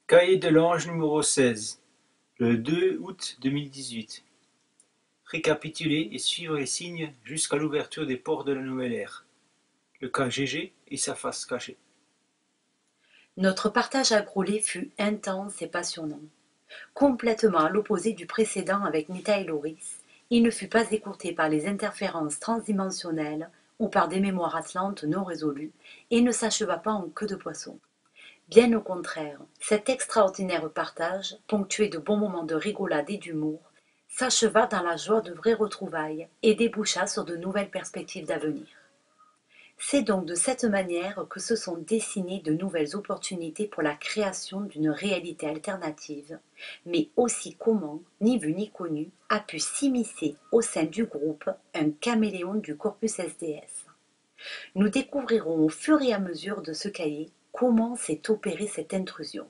Cahier de l'Ange numéro 16, le 2 août 2018. Récapituler et suivre les signes jusqu'à l'ouverture des ports de la nouvelle ère. Le cas GG et sa face cachée. Notre partage à Groslay fut intense et passionnant. Complètement à l'opposé du précédent avec Nita et Loris, il ne fut pas écourté par les interférences transdimensionnelles ou par des mémoires atlantes non résolues et ne s'acheva pas en queue de poisson. Bien au contraire, cet extraordinaire partage, ponctué de bons moments de rigolade et d'humour, s'acheva dans la joie de vraies retrouvailles et déboucha sur de nouvelles perspectives d'avenir. C'est donc de cette manière que se sont dessinées de nouvelles opportunités pour la création d'une réalité alternative, mais aussi comment, ni vu ni connu, a pu s'immiscer au sein du groupe un caméléon du corpus SDS. Nous découvrirons au fur et à mesure de ce cahier comment s'est opérée cette intrusion.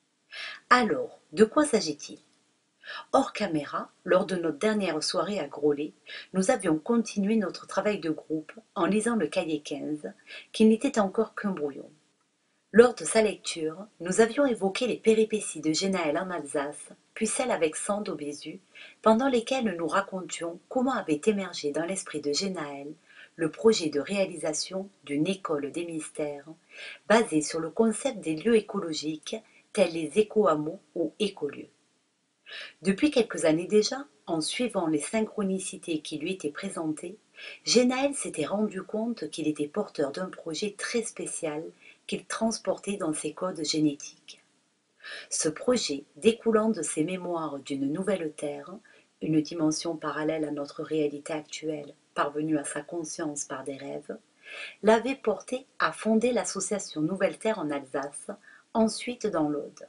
Alors, de quoi s'agit-il? Hors caméra, lors de notre dernière soirée à Groslay, nous avions continué notre travail de groupe en lisant le cahier 15, qui n'était encore qu'un brouillon. Lors de sa lecture, nous avions évoqué les péripéties de Genaël en Alsace, puis celles avec Sand au Bézu, pendant lesquelles nous racontions comment avait émergé dans l'esprit de Genaël le projet de réalisation d'une école des mystères, basée sur le concept des lieux écologiques, tels les éco-hameaux ou écolieux. Depuis quelques années déjà, en suivant les synchronicités qui lui étaient présentées, Genaël s'était rendu compte qu'il était porteur d'un projet très spécial qu'il transportait dans ses codes génétiques. Ce projet, découlant de ses mémoires d'une nouvelle Terre, une dimension parallèle à notre réalité actuelle, parvenue à sa conscience par des rêves, l'avait porté à fonder l'association Nouvelle Terre en Alsace, ensuite dans l'Aude.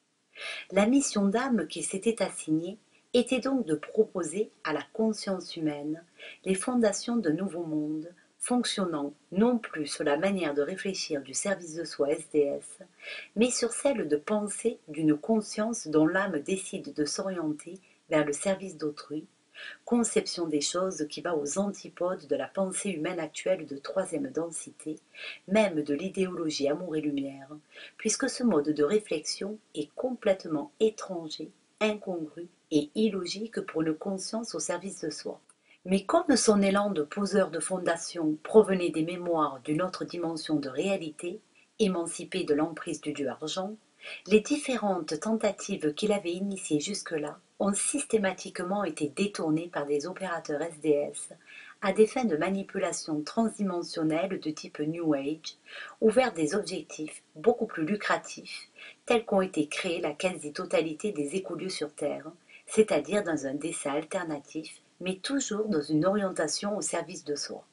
La mission d'âme qu'il s'était assignée était donc de proposer à la conscience humaine les fondations d'un nouveau monde fonctionnant non plus sur la manière de réfléchir du service de soi SDS, mais sur celle de penser d'une conscience dont l'âme décide de s'orienter vers le service d'autrui, conception des choses qui va aux antipodes de la pensée humaine actuelle de troisième densité, même de l'idéologie amour et lumière, puisque ce mode de réflexion est complètement étranger, incongru et illogique pour une conscience au service de soi. Mais comme son élan de poseur de fondation provenait des mémoires d'une autre dimension de réalité, émancipée de l'emprise du dieu argent, les différentes tentatives qu'il avait initiées jusque-là ont systématiquement été détournées par des opérateurs SDS à des fins de manipulation transdimensionnelle de type New Age ou vers des objectifs beaucoup plus lucratifs tels qu'ont été créés la quasi-totalité des écolieux sur Terre, c'est-à-dire dans un dessin alternatif mais toujours dans une orientation au service de soi.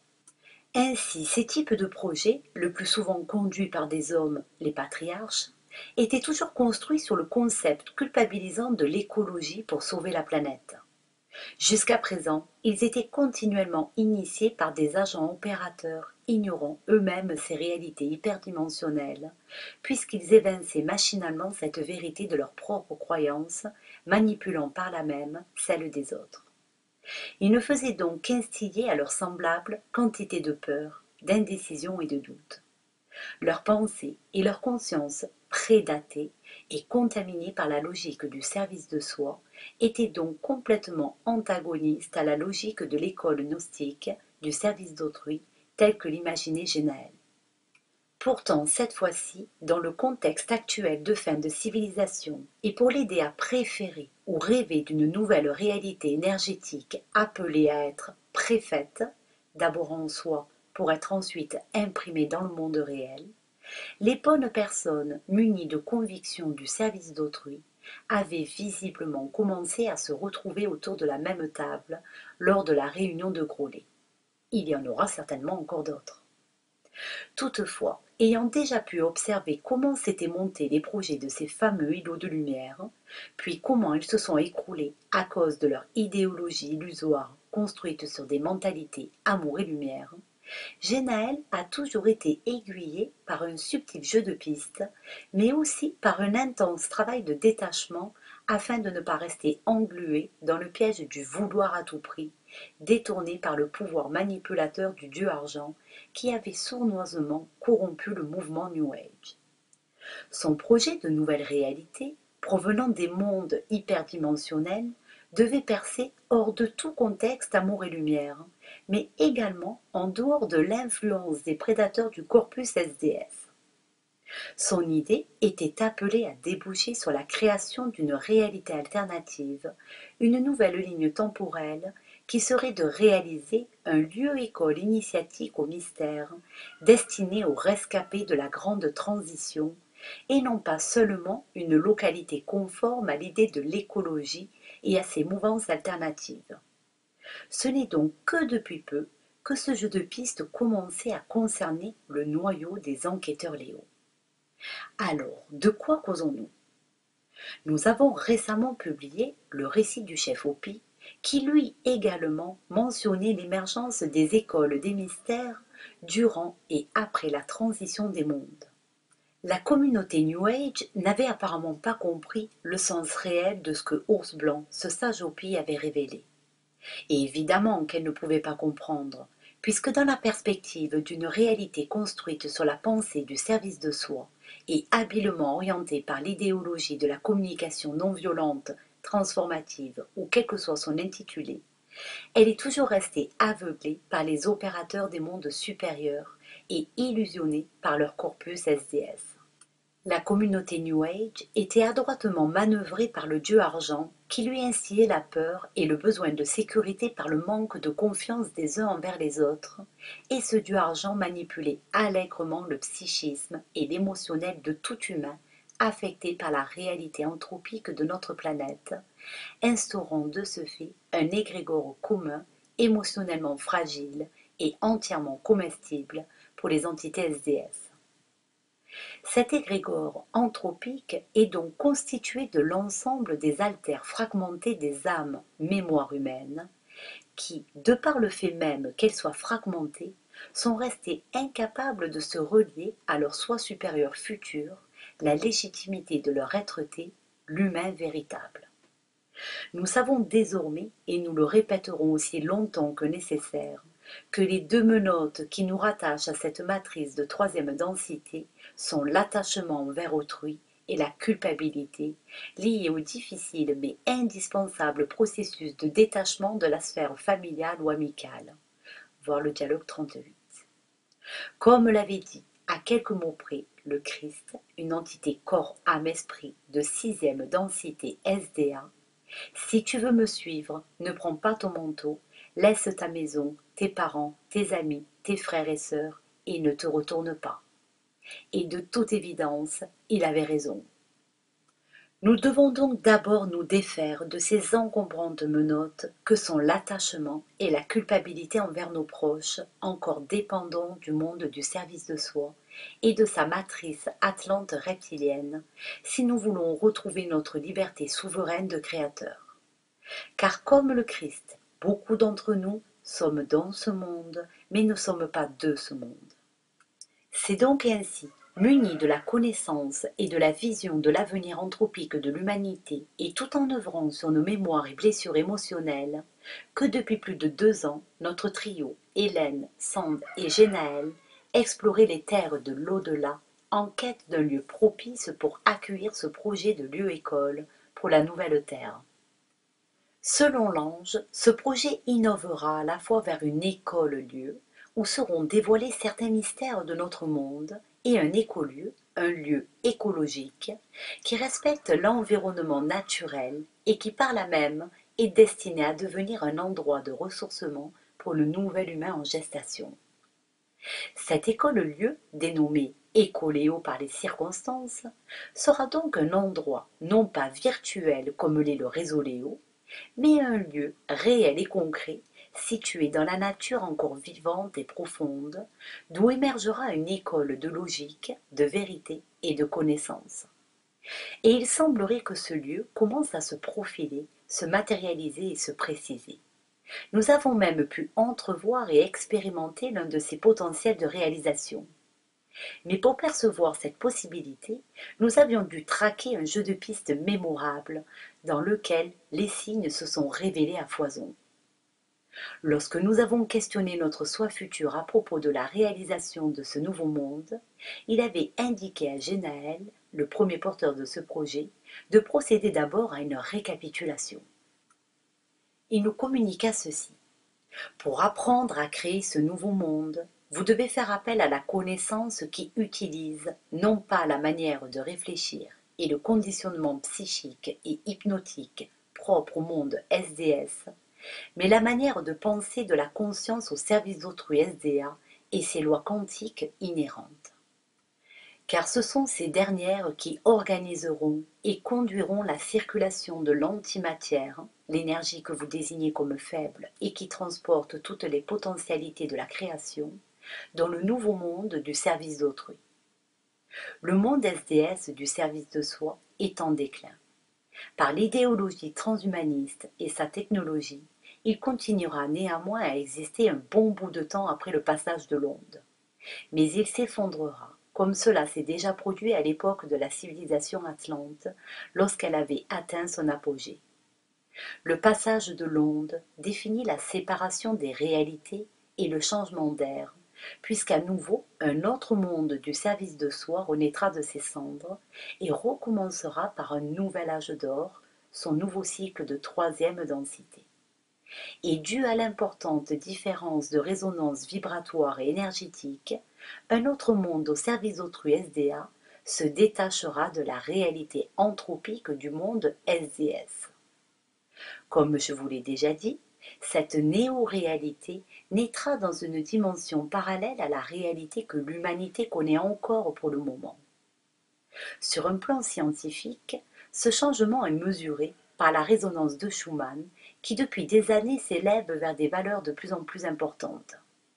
Ainsi, ces types de projets, le plus souvent conduits par des hommes, les patriarches, étaient toujours construits sur le concept culpabilisant de l'écologie pour sauver la planète. Jusqu'à présent, ils étaient continuellement initiés par des agents opérateurs ignorant eux-mêmes ces réalités hyperdimensionnelles, puisqu'ils évinçaient machinalement cette vérité de leurs propres croyances, manipulant par là même celle des autres. Ils ne faisaient donc qu'instiller à leurs semblables quantité de peur, d'indécision et de doute. Leurs pensées et leur conscience prédatées et contaminées par la logique du service de soi étaient donc complètement antagonistes à la logique de l'école gnostique du service d'autrui telle que l'imaginait Genaël. Pourtant, cette fois-ci, dans le contexte actuel de fin de civilisation, et pour l'aider à préférer ou rêver d'une nouvelle réalité énergétique appelée à être préfaite, d'abord en soi pour être ensuite imprimée dans le monde réel, les bonnes personnes munies de convictions du service d'autrui avaient visiblement commencé à se retrouver autour de la même table lors de la réunion de Groslay. Il y en aura certainement encore d'autres. Toutefois, ayant déjà pu observer comment s'étaient montés les projets de ces fameux îlots de lumière, puis comment ils se sont écroulés à cause de leur idéologie illusoire construite sur des mentalités amour et lumière, Genaël a toujours été aiguillé par un subtil jeu de pistes, mais aussi par un intense travail de détachement afin de ne pas rester englué dans le piège du vouloir à tout prix, détourné par le pouvoir manipulateur du dieu argent qui avait sournoisement corrompu le mouvement New Age. Son projet de nouvelle réalité, provenant des mondes hyperdimensionnels, devait percer hors de tout contexte amour et lumière, mais également en dehors de l'influence des prédateurs du corpus SDF. Son idée était appelée à déboucher sur la création d'une réalité alternative, une nouvelle ligne temporelle qui serait de réaliser un lieu-école initiatique au mystère, destiné aux rescapés de la grande transition, et non pas seulement une localité conforme à l'idée de l'écologie et à ses mouvances alternatives. Ce n'est donc que depuis peu que ce jeu de piste commençait à concerner le noyau des enquêteurs Léo. Alors, de quoi causons-nous? Nous avons récemment publié le récit du chef Hopi, qui lui également mentionnait l'émergence des écoles des mystères durant et après la transition des mondes. La communauté New Age n'avait apparemment pas compris le sens réel de ce que Ours Blanc, ce sage Hopi, avait révélé. Et évidemment qu'elle ne pouvait pas comprendre, puisque dans la perspective d'une réalité construite sur la pensée du service de soi et habilement orientée par l'idéologie de la communication non violente, transformative ou quel que soit son intitulé, elle est toujours restée aveuglée par les opérateurs des mondes supérieurs et illusionnée par leur corpus SDF. La communauté New Age était adroitement manœuvrée par le dieu argent qui lui instillait la peur et le besoin de sécurité par le manque de confiance des uns envers les autres, et ce dieu argent manipulait allègrement le psychisme et l'émotionnel de tout humain affecté par la réalité anthropique de notre planète, instaurant de ce fait un égrégore commun, émotionnellement fragile et entièrement comestible pour les entités SDF. Cet égrégore anthropique est donc constitué de l'ensemble des altères fragmentés des âmes mémoire humaine, qui, de par le fait même qu'elles soient fragmentées, sont restées incapables de se relier à leur soi supérieur futur, la légitimité de leur être-té, l'humain véritable. Nous savons désormais, et nous le répéterons aussi longtemps que nécessaire, que les deux menottes qui nous rattachent à cette matrice de troisième densité sont l'attachement envers autrui et la culpabilité, liées au difficile mais indispensable processus de détachement de la sphère familiale ou amicale. Voir le dialogue 38. Comme l'avait dit, à quelques mots près, le Christ, une entité corps-âme-esprit de sixième densité SDA, si tu veux me suivre, ne prends pas ton manteau, laisse ta maison, tes parents, tes amis, tes frères et sœurs, et ne te retourne pas. Et de toute évidence, il avait raison. Nous devons donc d'abord nous défaire de ces encombrantes menottes que sont l'attachement et la culpabilité envers nos proches, encore dépendants du monde du service de soi et de sa matrice atlante reptilienne, si nous voulons retrouver notre liberté souveraine de créateur. Car comme le Christ, beaucoup d'entre nous sommes dans ce monde, mais ne sommes pas de ce monde. C'est donc ainsi, munis de la connaissance et de la vision de l'avenir anthropique de l'humanité et tout en œuvrant sur nos mémoires et blessures émotionnelles, que depuis plus de 2 ans, notre trio, Hélène, Sand et Genaël, explorait les terres de l'au-delà en quête d'un lieu propice pour accueillir ce projet de lieu-école pour la nouvelle Terre. Selon l'ange, ce projet innovera à la fois vers une école-lieu, où seront dévoilés certains mystères de notre monde, et un écolieu, un lieu écologique, qui respecte l'environnement naturel et qui par là même est destiné à devenir un endroit de ressourcement pour le nouvel humain en gestation. Cette école-lieu, dénommée Écoléo par les circonstances, sera donc un endroit non pas virtuel comme l'est le réseau Léo, mais un lieu réel et concret, situé dans la nature encore vivante et profonde, d'où émergera une école de logique, de vérité et de connaissance. Et il semblerait que ce lieu commence à se profiler, se matérialiser et se préciser. Nous avons même pu entrevoir et expérimenter l'un de ses potentiels de réalisation. Mais pour percevoir cette possibilité, nous avions dû traquer un jeu de pistes mémorable dans lequel les signes se sont révélés à foison. Lorsque nous avons questionné notre soi futur à propos de la réalisation de ce nouveau monde, il avait indiqué à Genaël le premier porteur de ce projet, de procéder d'abord à une récapitulation. Il nous communiqua ceci. Pour apprendre à créer ce nouveau monde, vous devez faire appel à la connaissance qui utilise non pas la manière de réfléchir et le conditionnement psychique et hypnotique propre au monde SDS, mais la manière de penser de la conscience au service d'autrui SDA et ses lois quantiques inhérentes. Car ce sont ces dernières qui organiseront et conduiront la circulation de l'antimatière, l'énergie que vous désignez comme faible et qui transporte toutes les potentialités de la création, dans le nouveau monde du service d'autrui. Le monde SDS du service de soi est en déclin. Par l'idéologie transhumaniste et sa technologie, il continuera néanmoins à exister un bon bout de temps après le passage de l'onde. Mais il s'effondrera, comme cela s'est déjà produit à l'époque de la civilisation atlante, lorsqu'elle avait atteint son apogée. Le passage de l'onde définit la séparation des réalités et le changement d'ère, puisqu'à nouveau un autre monde du service de soi renaîtra de ses cendres et recommencera par un nouvel âge d'or, son nouveau cycle de troisième densité. Et dû à l'importante différence de résonance vibratoire et énergétique, un autre monde au service d'autrui SDA se détachera de la réalité anthropique du monde SDS. Comme je vous l'ai déjà dit, cette néo-réalité naîtra dans une dimension parallèle à la réalité que l'humanité connaît encore pour le moment. Sur un plan scientifique, ce changement est mesuré par la résonance de Schumann qui depuis des années s'élève vers des valeurs de plus en plus importantes.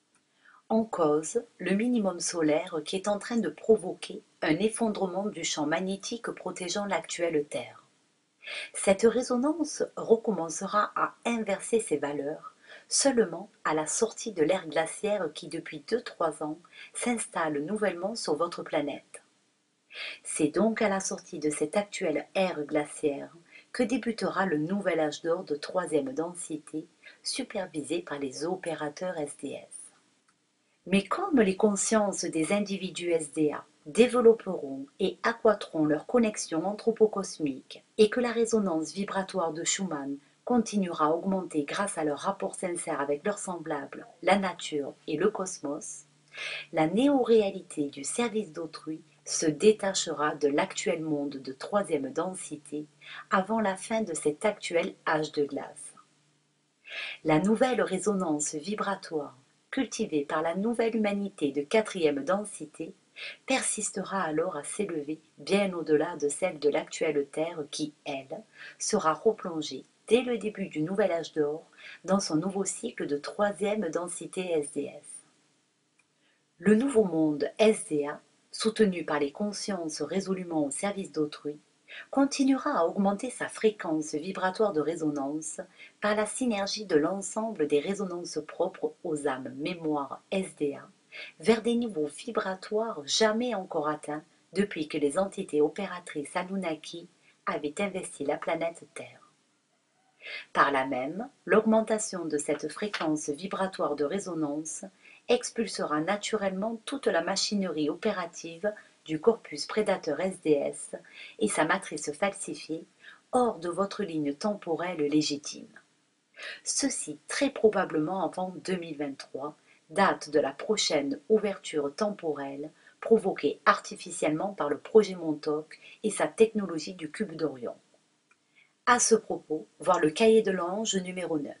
En cause, le minimum solaire qui est en train de provoquer un effondrement du champ magnétique protégeant l'actuelle Terre. Cette résonance recommencera à inverser ses valeurs seulement à la sortie de l'ère glaciaire qui depuis 2-3 ans s'installe nouvellement sur votre planète. C'est donc à la sortie de cette actuelle ère glaciaire que débutera le nouvel âge d'or de troisième densité, supervisé par les opérateurs SDS. Mais comme les consciences des individus SDA développeront et accroîtront leur connexion anthropocosmique et que la résonance vibratoire de Schumann continuera à augmenter grâce à leur rapport sincère avec leurs semblables, la nature et le cosmos, la néo-réalité du service d'autrui se détachera de l'actuel monde de troisième densité avant la fin de cet actuel âge de glace. La nouvelle résonance vibratoire cultivée par la nouvelle humanité de quatrième densité persistera alors à s'élever bien au-delà de celle de l'actuelle Terre qui, elle, sera replongée dès le début du nouvel âge d'or dans son nouveau cycle de troisième densité SDS. Le nouveau monde SDA, soutenu par les consciences résolument au service d'autrui, continuera à augmenter sa fréquence vibratoire de résonance par la synergie de l'ensemble des résonances propres aux âmes mémoire SDA vers des niveaux vibratoires jamais encore atteints depuis que les entités opératrices Anunnaki avaient investi la planète Terre. Par là même, l'augmentation de cette fréquence vibratoire de résonance expulsera naturellement toute la machinerie opérative du corpus prédateur SDS et sa matrice falsifiée hors de votre ligne temporelle légitime. Ceci très probablement avant 2023, date de la prochaine ouverture temporelle provoquée artificiellement par le projet Montauk et sa technologie du cube d'Orion. À ce propos, voir le cahier de l'ange numéro 9.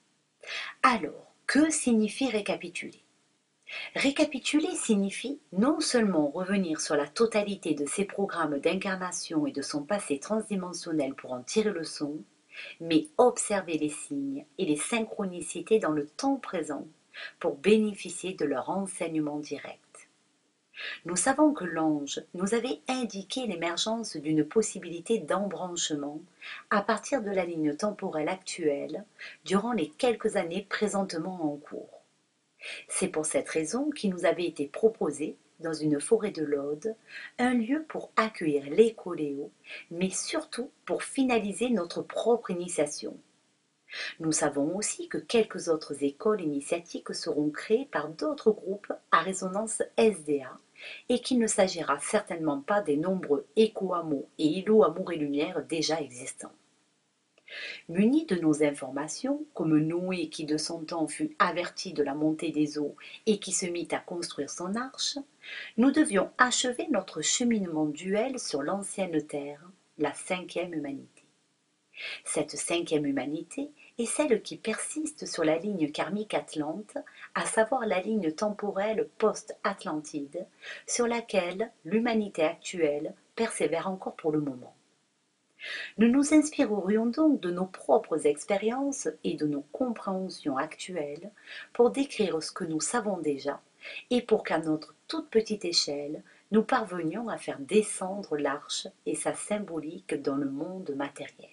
Alors, que signifie récapituler ? Récapituler signifie non seulement revenir sur la totalité de ses programmes d'incarnation et de son passé transdimensionnel pour en tirer le son, mais observer les signes et les synchronicités dans le temps présent pour bénéficier de leur enseignement direct. Nous savons que l'ange nous avait indiqué l'émergence d'une possibilité d'embranchement à partir de la ligne temporelle actuelle durant les quelques années présentement en cours. C'est pour cette raison qu'il nous avait été proposé, dans une forêt de l'Aude, un lieu pour accueillir l'écoléo, mais surtout pour finaliser notre propre initiation. Nous savons aussi que quelques autres écoles initiatiques seront créées par d'autres groupes à résonance SDA et qu'il ne s'agira certainement pas des nombreux éco-hameaux et îlots amour et lumière déjà existants. Munis de nos informations, comme Noé qui de son temps fut averti de la montée des eaux et qui se mit à construire son arche, nous devions achever notre cheminement duel sur l'ancienne terre, la cinquième humanité. Cette cinquième humanité est celle qui persiste sur la ligne karmique atlante, à savoir la ligne temporelle post-Atlantide, sur laquelle l'humanité actuelle persévère encore pour le moment. Nous nous inspirerions donc de nos propres expériences et de nos compréhensions actuelles pour décrire ce que nous savons déjà et pour qu'à notre toute petite échelle, nous parvenions à faire descendre l'arche et sa symbolique dans le monde matériel.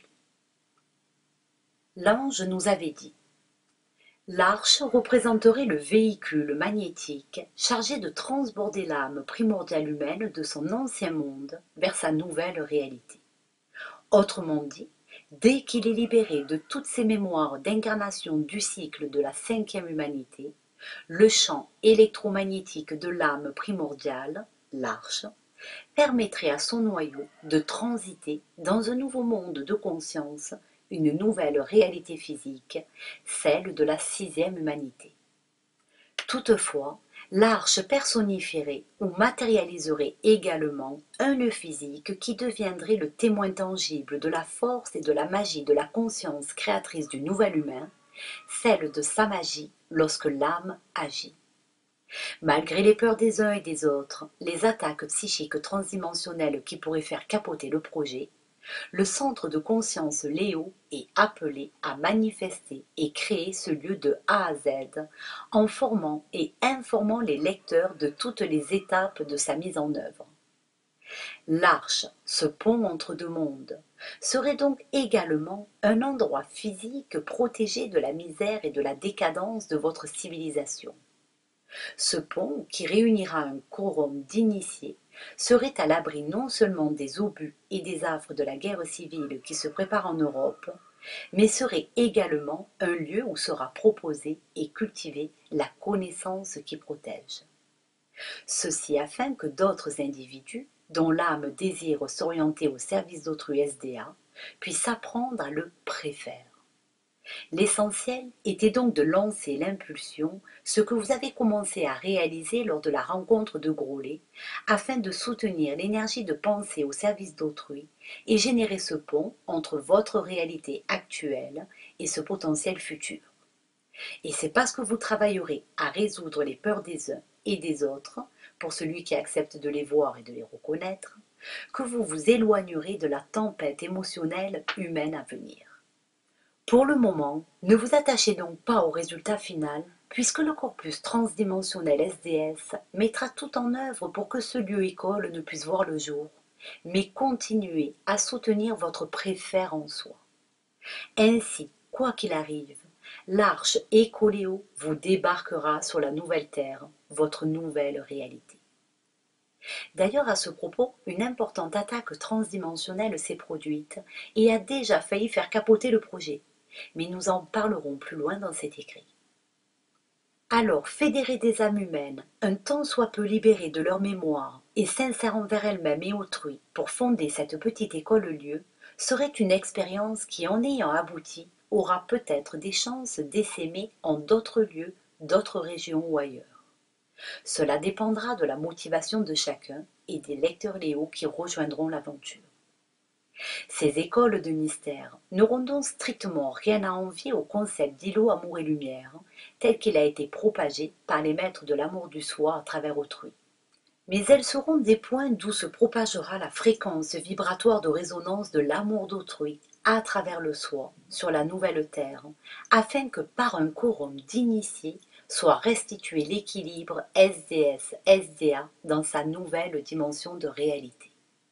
L'ange nous avait dit: l'arche représenterait le véhicule magnétique chargé de transborder l'âme primordiale humaine de son ancien monde vers sa nouvelle réalité. Autrement dit, dès qu'il est libéré de toutes ses mémoires d'incarnation du cycle de la cinquième humanité, le champ électromagnétique de l'âme primordiale, l'arche, permettrait à son noyau de transiter dans un nouveau monde de conscience, une nouvelle réalité physique, celle de la sixième humanité. Toutefois, l'arche personnifierait ou matérialiserait également un nœud physique qui deviendrait le témoin tangible de la force et de la magie de la conscience créatrice du nouvel humain, celle de sa magie lorsque l'âme agit. Malgré les peurs des uns et des autres, les attaques psychiques transdimensionnelles qui pourraient faire capoter le projet, le centre de conscience Léo est appelé à manifester et créer ce lieu de A à Z en formant et informant les lecteurs de toutes les étapes de sa mise en œuvre. L'arche, ce pont entre deux mondes, serait donc également un endroit physique protégé de la misère et de la décadence de votre civilisation. Ce pont, qui réunira un quorum d'initiés, serait à l'abri non seulement des obus et des affres de la guerre civile qui se prépare en Europe, mais serait également un lieu où sera proposée et cultivée la connaissance qui protège. Ceci afin que d'autres individus, dont l'âme désire s'orienter au service d'autrui SDA, puissent apprendre à le préférer. L'essentiel était donc de lancer l'impulsion, ce que vous avez commencé à réaliser lors de la rencontre de Groslay, afin de soutenir l'énergie de pensée au service d'autrui et générer ce pont entre votre réalité actuelle et ce potentiel futur. Et c'est parce que vous travaillerez à résoudre les peurs des uns et des autres, pour celui qui accepte de les voir et de les reconnaître, que vous vous éloignerez de la tempête émotionnelle humaine à venir. Pour le moment, ne vous attachez donc pas au résultat final, puisque le corpus transdimensionnel SDS mettra tout en œuvre pour que ce lieu école ne puisse voir le jour, mais continuez à soutenir votre préfère en soi. Ainsi, quoi qu'il arrive, l'arche Écoléo vous débarquera sur la nouvelle terre, votre nouvelle réalité. D'ailleurs, à ce propos, une importante attaque transdimensionnelle s'est produite et a déjà failli faire capoter le projet. Mais nous en parlerons plus loin dans cet écrit. Alors, fédérer des âmes humaines, un tant soit peu libérées de leur mémoire et sincères envers elles-mêmes et autrui pour fonder cette petite école-lieu, serait une expérience qui, en ayant abouti, aura peut-être des chances d'essaimer en d'autres lieux, d'autres régions ou ailleurs. Cela dépendra de la motivation de chacun et des lecteurs Léo qui rejoindront l'aventure. Ces écoles de mystère n'auront donc strictement rien à envier au concept d'îlot amour et lumière, tel qu'il a été propagé par les maîtres de l'amour du soi à travers autrui. Mais elles seront des points d'où se propagera la fréquence vibratoire de résonance de l'amour d'autrui à travers le soi, sur la nouvelle terre, afin que par un quorum d'initiés soit restitué l'équilibre SDS-SDA dans sa nouvelle dimension de réalité.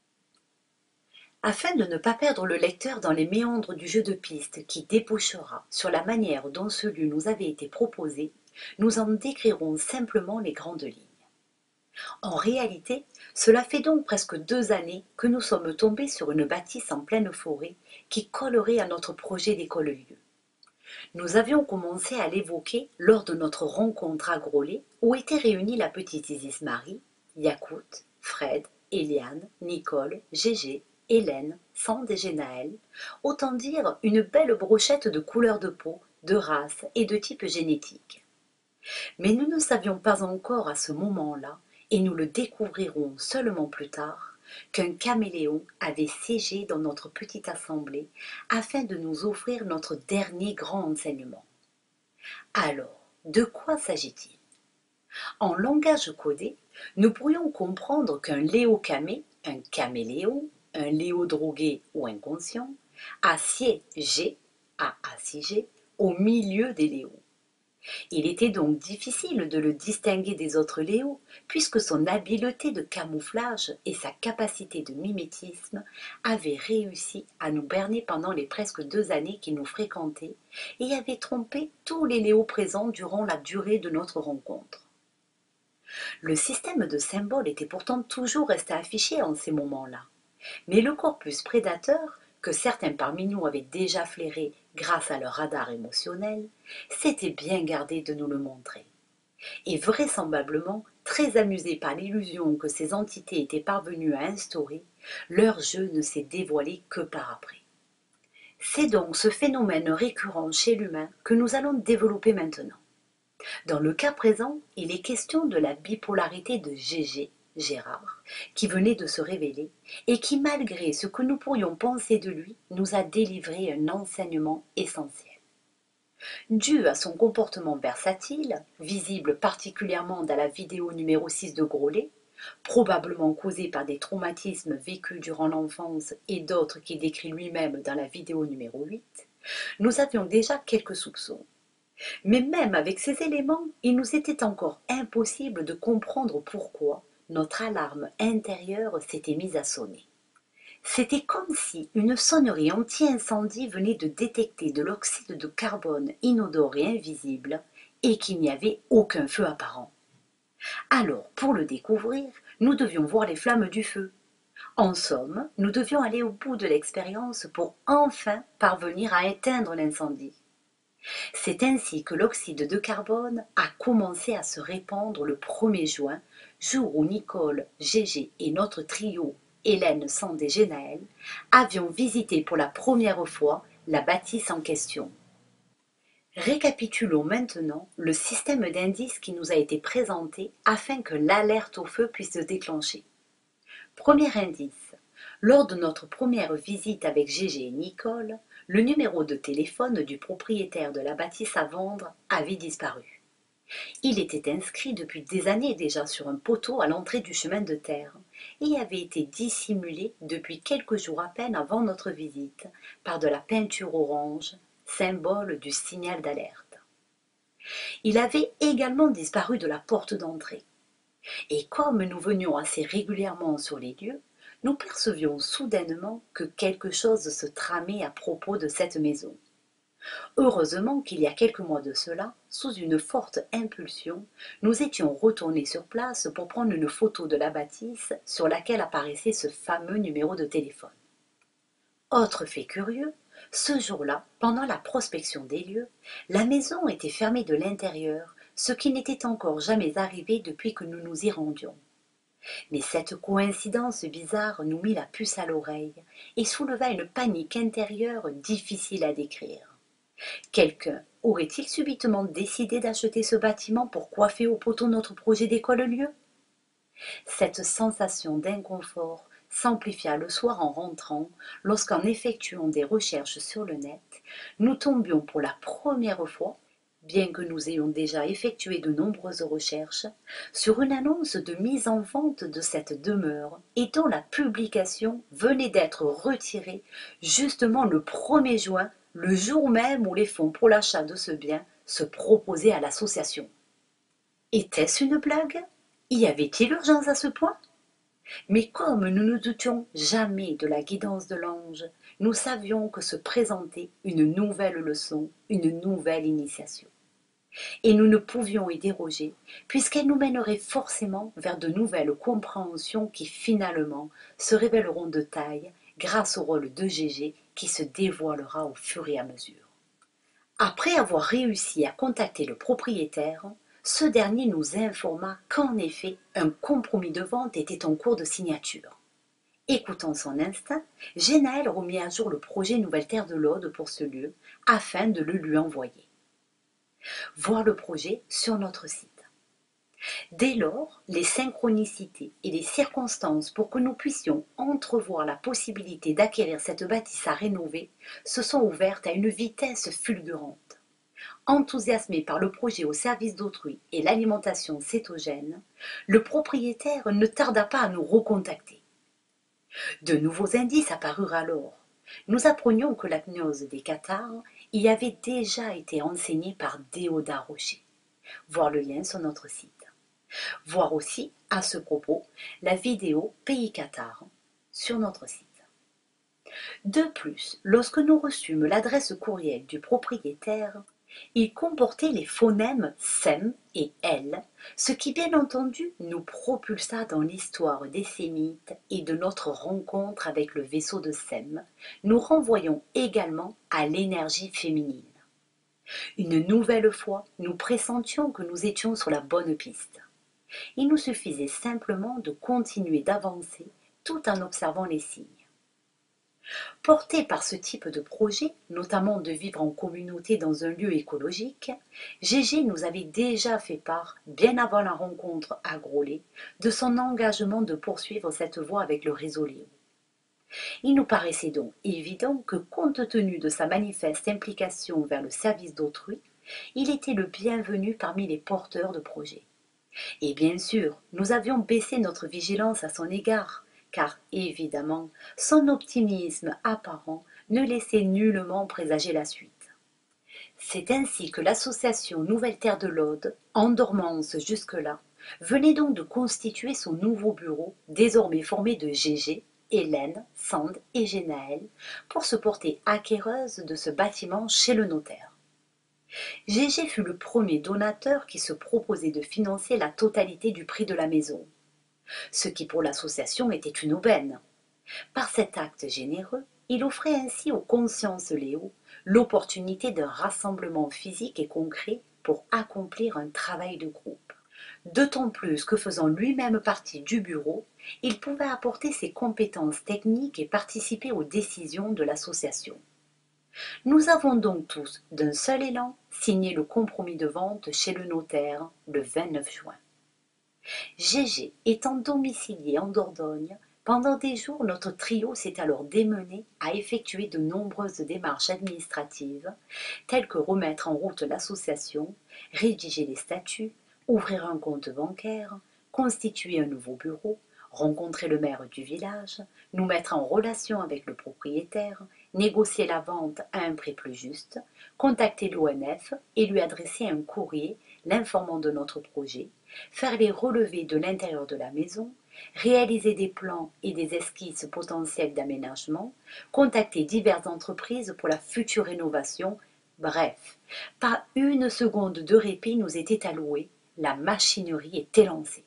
Afin de ne pas perdre le lecteur dans les méandres du jeu de piste qui débouchera sur la manière dont ce lieu nous avait été proposé, nous en décrirons simplement les grandes lignes. En réalité, cela fait donc presque 2 années que nous sommes tombés sur une bâtisse en pleine forêt qui collerait à notre projet d'école-lieu. Nous avions commencé à l'évoquer lors de notre rencontre à Groslay où était réunie la petite Isis Marie, Yakout, Fred, Eliane, Nicole, Gégé, Hélène, Sand et Genaël, autant dire une belle brochette de couleurs de peau, de race et de type génétique. Mais nous ne savions pas encore à ce moment-là, et nous le découvrirons seulement plus tard, qu'un caméléon avait siégé dans notre petite assemblée afin de nous offrir notre dernier grand enseignement. Alors, de quoi s'agit-il? En langage codé, nous pourrions comprendre qu'un léocamé, un caméléon, un léodrogué ou inconscient, a siégé, a assiégé, au milieu des léos. Il était donc difficile de le distinguer des autres léos, puisque son habileté de camouflage et sa capacité de mimétisme avaient réussi à nous berner pendant les presque 2 années qu'il nous fréquentait et avaient trompé tous les léos présents durant la durée de notre rencontre. Le système de symboles était pourtant toujours resté affiché en ces moments-là, mais le corpus prédateur, que certains parmi nous avaient déjà flairé grâce à leur radar émotionnel, s'était bien gardé de nous le montrer. Et vraisemblablement, très amusés par l'illusion que ces entités étaient parvenues à instaurer, leur jeu ne s'est dévoilé que par après. C'est donc ce phénomène récurrent chez l'humain que nous allons développer maintenant. Dans le cas présent, il est question de la bipolarité de Gégé, Gérard, qui venait de se révéler et qui, malgré ce que nous pourrions penser de lui, nous a délivré un enseignement essentiel. Dû à son comportement versatile, visible particulièrement dans la vidéo numéro 6 de Grolet, probablement causé par des traumatismes vécus durant l'enfance et d'autres qu'il décrit lui-même dans la vidéo numéro 8, nous avions déjà quelques soupçons. Mais même avec ces éléments, il nous était encore impossible de comprendre pourquoi notre alarme intérieure s'était mise à sonner. C'était comme si une sonnerie anti-incendie venait de détecter de l'oxyde de carbone inodore et invisible et qu'il n'y avait aucun feu apparent. Alors, pour le découvrir, nous devions voir les flammes du feu. En somme, nous devions aller au bout de l'expérience pour enfin parvenir à éteindre l'incendie. C'est ainsi que l'oxyde de carbone a commencé à se répandre le 1er juin, jour où Nicole, Gégé et notre trio, Hélène, Sand et Genaël, avions visité pour la première fois la bâtisse en question. Récapitulons maintenant le système d'indices qui nous a été présenté afin que l'alerte au feu puisse se déclencher. Premier indice. Lors de notre première visite avec Gégé et Nicole, le numéro de téléphone du propriétaire de la bâtisse à vendre avait disparu. Il était inscrit depuis des années déjà sur un poteau à l'entrée du chemin de terre et avait été dissimulé depuis quelques jours à peine avant notre visite par de la peinture orange, symbole du signal d'alerte. Il avait également disparu de la porte d'entrée. Et comme nous venions assez régulièrement sur les lieux, nous percevions soudainement que quelque chose se tramait à propos de cette maison. Heureusement qu'il y a quelques mois de cela, sous une forte impulsion, nous étions retournés sur place pour prendre une photo de la bâtisse sur laquelle apparaissait ce fameux numéro de téléphone. Autre fait curieux, ce jour-là, pendant la prospection des lieux, la maison était fermée de l'intérieur, ce qui n'était encore jamais arrivé depuis que nous nous y rendions. Mais cette coïncidence bizarre nous mit la puce à l'oreille et souleva une panique intérieure difficile à décrire. Quelqu'un aurait-il subitement décidé d'acheter ce bâtiment pour coiffer au poteau notre projet d'école-lieu? Cette sensation d'inconfort s'amplifia le soir en rentrant, lorsqu'en effectuant des recherches sur le net, nous tombions pour la première fois, bien que nous ayons déjà effectué de nombreuses recherches, sur une annonce de mise en vente de cette demeure et dont la publication venait d'être retirée justement le 1er juin, le jour même où les fonds pour l'achat de ce bien se proposaient à l'association. Était-ce une blague? Y avait-il urgence à ce point? Mais comme nous ne doutions jamais de la guidance de l'ange, nous savions que se présentait une nouvelle leçon, une nouvelle initiation. Et nous ne pouvions y déroger, puisqu'elle nous mènerait forcément vers de nouvelles compréhensions qui finalement se révéleront de taille grâce au rôle de Gégé qui se dévoilera au fur et à mesure. Après avoir réussi à contacter le propriétaire, Ce dernier nous informa qu'en effet, un compromis de vente était en cours de signature. Écoutant son instinct, Genaël remit à jour le projet Nouvelle Terre de l'Aude pour ce lieu, afin de le lui envoyer. Voir le projet sur notre site. Dès lors, les synchronicités et les circonstances pour que nous puissions entrevoir la possibilité d'acquérir cette bâtisse à rénover se sont ouvertes à une vitesse fulgurante. Enthousiasmé par le projet au service d'autrui et l'alimentation cétogène, le propriétaire ne tarda pas à nous recontacter. De nouveaux indices apparurent alors. Nous apprenions que la gnose des Cathares y avait déjà été enseignée par Déodat Rocher. Voir le lien sur notre site. Voir aussi, à ce propos, la vidéo Pays Cathare sur notre site. De plus, lorsque nous reçûmes l'adresse courriel du propriétaire, il comportait les phonèmes Sem et El, ce qui bien entendu nous propulsa dans l'histoire des Sémites et de notre rencontre avec le vaisseau de Sem, nous renvoyons également à l'énergie féminine. Une nouvelle fois, nous pressentions que nous étions sur la bonne piste. Il nous suffisait simplement de continuer d'avancer tout en observant les signes. Porté par ce type de projet, notamment de vivre en communauté dans un lieu écologique, Gégé nous avait déjà fait part, bien avant la rencontre à Groslay, de son engagement de poursuivre cette voie avec le réseau Léo. Il nous paraissait donc évident que, compte tenu de sa manifeste implication vers le service d'autrui, il était le bienvenu parmi les porteurs de projets. Et bien sûr, nous avions baissé notre vigilance à son égard, car évidemment, son optimisme apparent ne laissait nullement présager la suite. C'est ainsi que l'association Nouvelle Terre de l'Aude, en dormance jusque-là, venait donc de constituer son nouveau bureau, désormais formé de Gégé, Hélène, Sand et Genaël, pour se porter acquéreuse de ce bâtiment chez le notaire. Gégé fut le premier donateur qui se proposait de financer la totalité du prix de la maison, ce qui pour l'association était une aubaine. Par cet acte généreux, il offrait ainsi aux consciences Léo l'opportunité d'un rassemblement physique et concret pour accomplir un travail de groupe. D'autant plus que faisant lui-même partie du bureau, il pouvait apporter ses compétences techniques et participer aux décisions de l'association. Nous avons donc tous, d'un seul élan, signé le compromis de vente chez le notaire le 29 juin. Gégé étant domicilié en Dordogne, pendant des jours notre trio s'est alors démené à effectuer de nombreuses démarches administratives, telles que remettre en route l'association, rédiger les statuts, ouvrir un compte bancaire, constituer un nouveau bureau, rencontrer le maire du village, nous mettre en relation avec le propriétaire, négocier la vente à un prix plus juste, contacter l'ONF et lui adresser un courrier l'informant de notre projet, faire les relevés de l'intérieur de la maison, réaliser des plans et des esquisses potentielles d'aménagement, contacter diverses entreprises pour la future rénovation. Bref, pas une seconde de répit nous était allouée, la machinerie était lancée.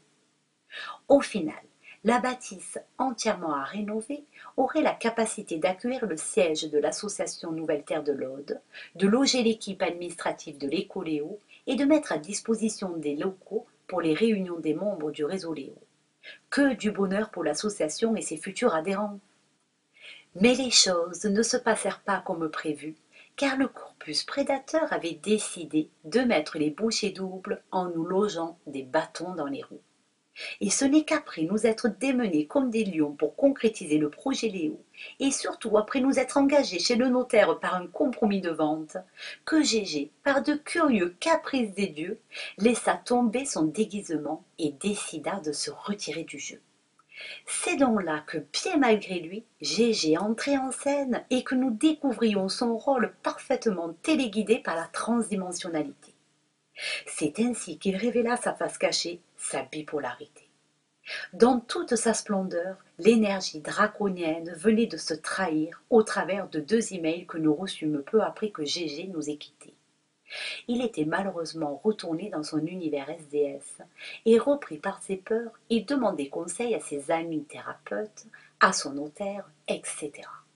Au final, la bâtisse entièrement à rénover aurait la capacité d'accueillir le siège de l'association Nouvelle Terre de l'Aude, de loger l'équipe administrative de l'Écoléo et de mettre à disposition des locaux pour les réunions des membres du réseau Léo. Que du bonheur pour l'association et ses futurs adhérents. Mais les choses ne se passèrent pas comme prévu, car le corpus prédateur avait décidé de mettre les bouchées doubles en nous logeant des bâtons dans les roues. Et ce n'est qu'après nous être démenés comme des lions pour concrétiser le projet Léo, et surtout après nous être engagés chez le notaire par un compromis de vente, que Gégé, par de curieux caprices des dieux, laissa tomber son déguisement et décida de se retirer du jeu. C'est donc là que, bien malgré lui, Gégé entrait en scène et que nous découvrions son rôle parfaitement téléguidé par la transdimensionnalité. C'est ainsi qu'il révéla sa face cachée, sa bipolarité. Dans toute sa splendeur, l'énergie draconienne venait de se trahir au travers de 2 emails que nous reçûmes peu après que Gégé nous ait quittés. Il était malheureusement retourné dans son univers SDS et, repris par ses peurs, il demandait conseil à ses amis thérapeutes, à son notaire, etc.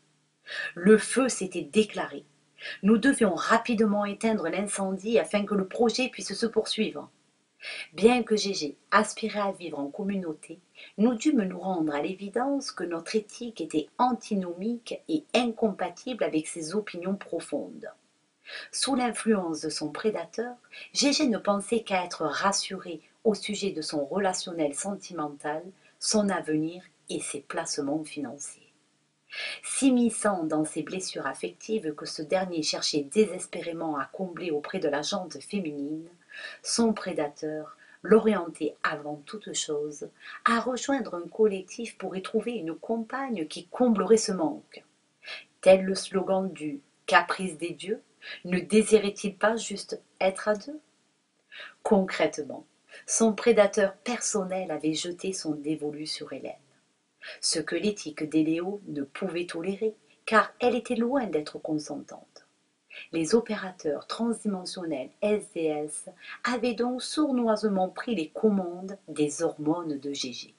Le feu s'était déclaré. Nous devions rapidement éteindre l'incendie afin que le projet puisse se poursuivre. Bien que Gégé aspirait à vivre en communauté, nous dûmes nous rendre à l'évidence que notre éthique était antinomique et incompatible avec ses opinions profondes. Sous l'influence de son prédateur, Gégé ne pensait qu'à être rassuré au sujet de son relationnel sentimental, son avenir et ses placements financiers. S'immisçant dans ses blessures affectives que ce dernier cherchait désespérément à combler auprès de la jante féminine, son prédateur l'orientait avant toute chose à rejoindre un collectif pour y trouver une compagne qui comblerait ce manque. Tel le slogan du caprice des dieux, ne désirait-il pas juste être à deux? Concrètement, son prédateur personnel avait jeté son dévolu sur Hélène, ce que l'éthique d'Éléo ne pouvait tolérer, car elle était loin d'être consentante. Les opérateurs transdimensionnels SDS avaient donc sournoisement pris les commandes des hormones de Gégé.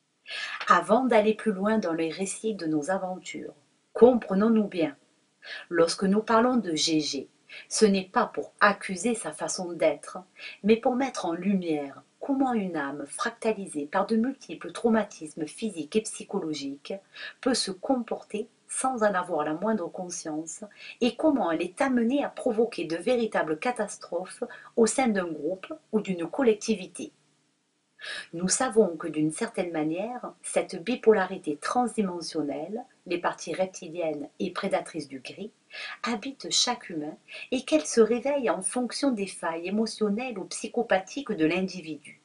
Avant d'aller plus loin dans les récits de nos aventures, comprenons-nous bien, lorsque nous parlons de Gégé, ce n'est pas pour accuser sa façon d'être, mais pour mettre en lumière comment une âme fractalisée par de multiples traumatismes physiques et psychologiques peut se comporter sans en avoir la moindre conscience, et comment elle est amenée à provoquer de véritables catastrophes au sein d'un groupe ou d'une collectivité. Nous savons que d'une certaine manière, cette bipolarité transdimensionnelle, les parties reptiliennes et prédatrices du gris, habite chaque humain et qu'elle se réveille en fonction des failles émotionnelles ou psychopathiques de l'individu.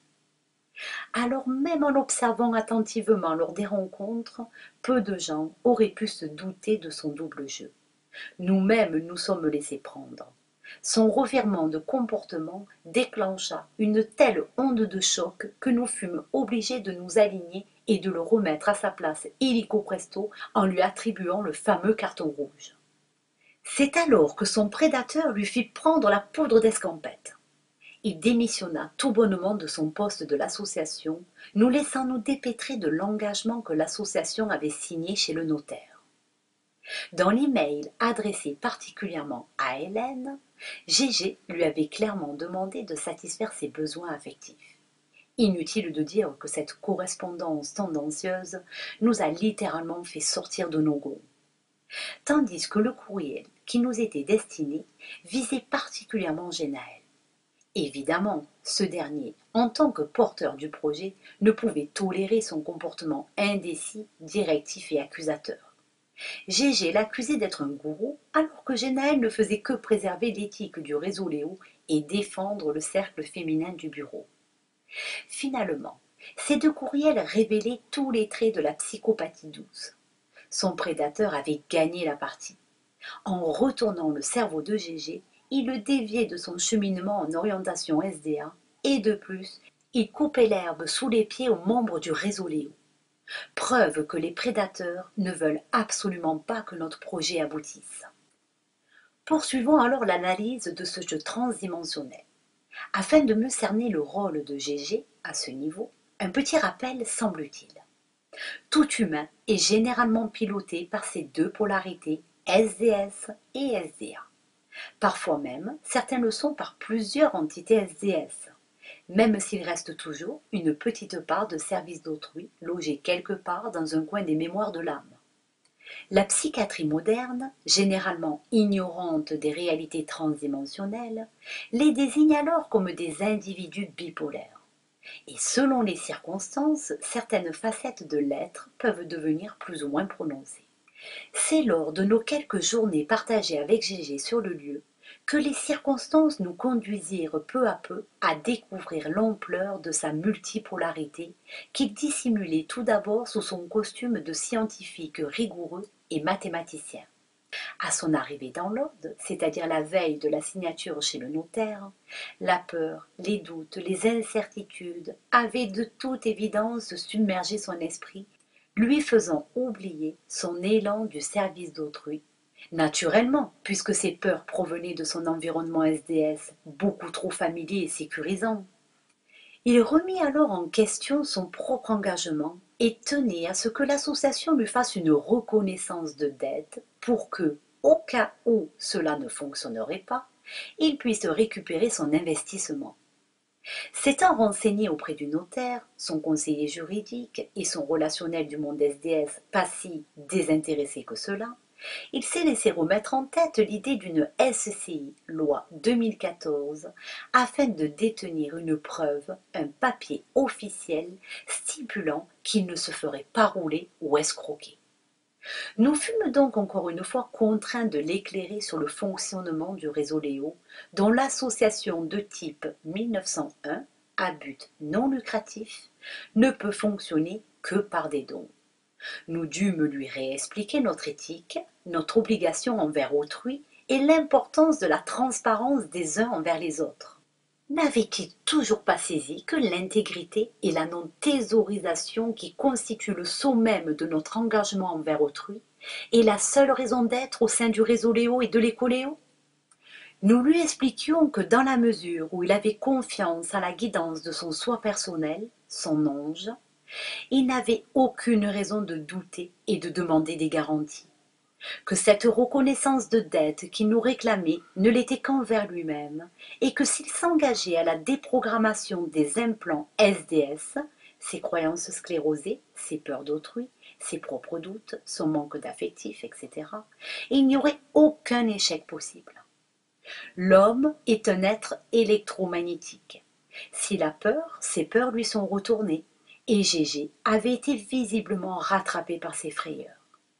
Alors même en l'observant attentivement lors des rencontres, peu de gens auraient pu se douter de son double jeu. Nous-mêmes nous sommes laissés prendre. Son revirement de comportement déclencha une telle onde de choc que nous fûmes obligés de nous aligner et de le remettre à sa place illico presto en lui attribuant le fameux carton rouge. C'est alors que son prédateur lui fit prendre la poudre d'escampette. Il démissionna tout bonnement de son poste de l'association, nous laissant nous dépêtrer de l'engagement que l'association avait signé chez le notaire. Dans l'email adressé particulièrement à Hélène, Gégé lui avait clairement demandé de satisfaire ses besoins affectifs. Inutile de dire que cette correspondance tendancieuse nous a littéralement fait sortir de nos gonds. Tandis que le courriel qui nous était destiné visait particulièrement Genaël. Évidemment, ce dernier, en tant que porteur du projet, ne pouvait tolérer son comportement indécis, directif et accusateur. Gégé l'accusait d'être un gourou, alors que Genaël ne faisait que préserver l'éthique du réseau Léo et défendre le cercle féminin du bureau. Finalement, ces deux courriels révélaient tous les traits de la psychopathie douce. Son prédateur avait gagné la partie. En retournant le cerveau de Gégé, il le déviait de son cheminement en orientation SDA et de plus, il coupait l'herbe sous les pieds aux membres du réseau Léo. Preuve que les prédateurs ne veulent absolument pas que notre projet aboutisse. Poursuivons alors l'analyse de ce jeu transdimensionnel. Afin de mieux cerner le rôle de Gégé à ce niveau, un petit rappel semble-t-il. Tout humain est généralement piloté par ces deux polarités, SDS et SDA. Parfois même, certains le sont par plusieurs entités SDS, même s'il reste toujours une petite part de service d'autrui logée quelque part dans un coin des mémoires de l'âme. La psychiatrie moderne, généralement ignorante des réalités transdimensionnelles, les désigne alors comme des individus bipolaires. Et selon les circonstances, certaines facettes de l'être peuvent devenir plus ou moins prononcées. C'est lors de nos quelques journées partagées avec Gégé sur le lieu que les circonstances nous conduisirent peu à peu à découvrir l'ampleur de sa multipolarité qu'il dissimulait tout d'abord sous son costume de scientifique rigoureux et mathématicien. À son arrivée dans l'ordre, c'est-à-dire la veille de la signature chez le notaire, la peur, les doutes, les incertitudes avaient de toute évidence submergé son esprit, lui faisant oublier son élan du service d'autrui. Naturellement, puisque ces peurs provenaient de son environnement SDS, beaucoup trop familier et sécurisant. Il remit alors en question son propre engagement et tenait à ce que l'association lui fasse une reconnaissance de dette pour que, au cas où cela ne fonctionnerait pas, il puisse récupérer son investissement. S'étant renseigné auprès du notaire, son conseiller juridique et son relationnel du monde SDS pas si désintéressé que cela, il s'est laissé remettre en tête l'idée d'une SCI, loi 2014, afin de détenir une preuve, un papier officiel stipulant qu'il ne se ferait pas rouler ou escroquer. Nous fûmes donc encore une fois contraints de l'éclairer sur le fonctionnement du réseau Léo, dont l'association de type 1901, à but non lucratif, ne peut fonctionner que par des dons. Nous dûmes lui réexpliquer notre éthique, notre obligation envers autrui et l'importance de la transparence des uns envers les autres. N'avait-il toujours pas saisi que l'intégrité et la non-thésaurisation qui constituent le sceau même de notre engagement envers autrui est la seule raison d'être au sein du réseau Léo et de l'éco-Léo? Nous lui expliquions que dans la mesure où il avait confiance à la guidance de son soi personnel, son ange, il n'avait aucune raison de douter et de demander des garanties, que cette reconnaissance de dette qu'il nous réclamait ne l'était qu'envers lui-même, et que s'il s'engageait à la déprogrammation des implants SDS, ses croyances sclérosées, ses peurs d'autrui, ses propres doutes, son manque d'affectif, etc., il n'y aurait aucun échec possible. L'homme est un être électromagnétique. S'il a peur, ses peurs lui sont retournées, et Gégé avait été visiblement rattrapé par ses frayeurs.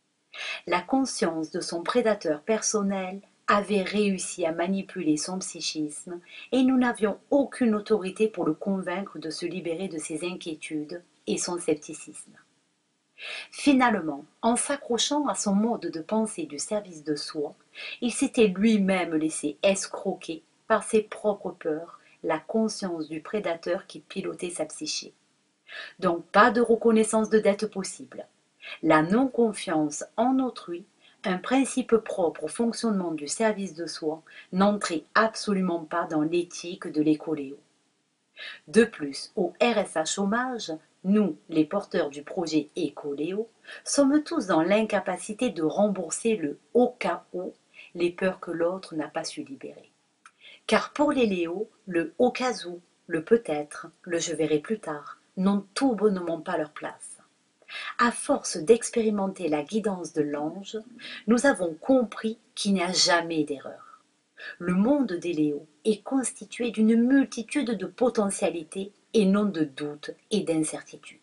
La conscience de son prédateur personnel avait réussi à manipuler son psychisme et nous n'avions aucune autorité pour le convaincre de se libérer de ses inquiétudes et son scepticisme. Finalement, en s'accrochant à son mode de pensée du service de soi, il s'était lui-même laissé escroquer par ses propres peurs la conscience du prédateur qui pilotait sa psyché. Donc pas de reconnaissance de dette possible. La non-confiance en autrui, un principe propre au fonctionnement du service de soi, n'entrait absolument pas dans l'éthique de l'éco-Léo. De plus, au RSA chômage, nous, les porteurs du projet éco-Léo, sommes tous dans l'incapacité de rembourser le « au cas où » les peurs que l'autre n'a pas su libérer. Car pour les Léo, le « au cas où », le « peut-être », le « je verrai plus tard » n'ont tout bonnement pas leur place. À force d'expérimenter la guidance de l'ange, nous avons compris qu'il n'y a jamais d'erreur. Le monde des Léos est constitué d'une multitude de potentialités et non de doutes et d'incertitudes.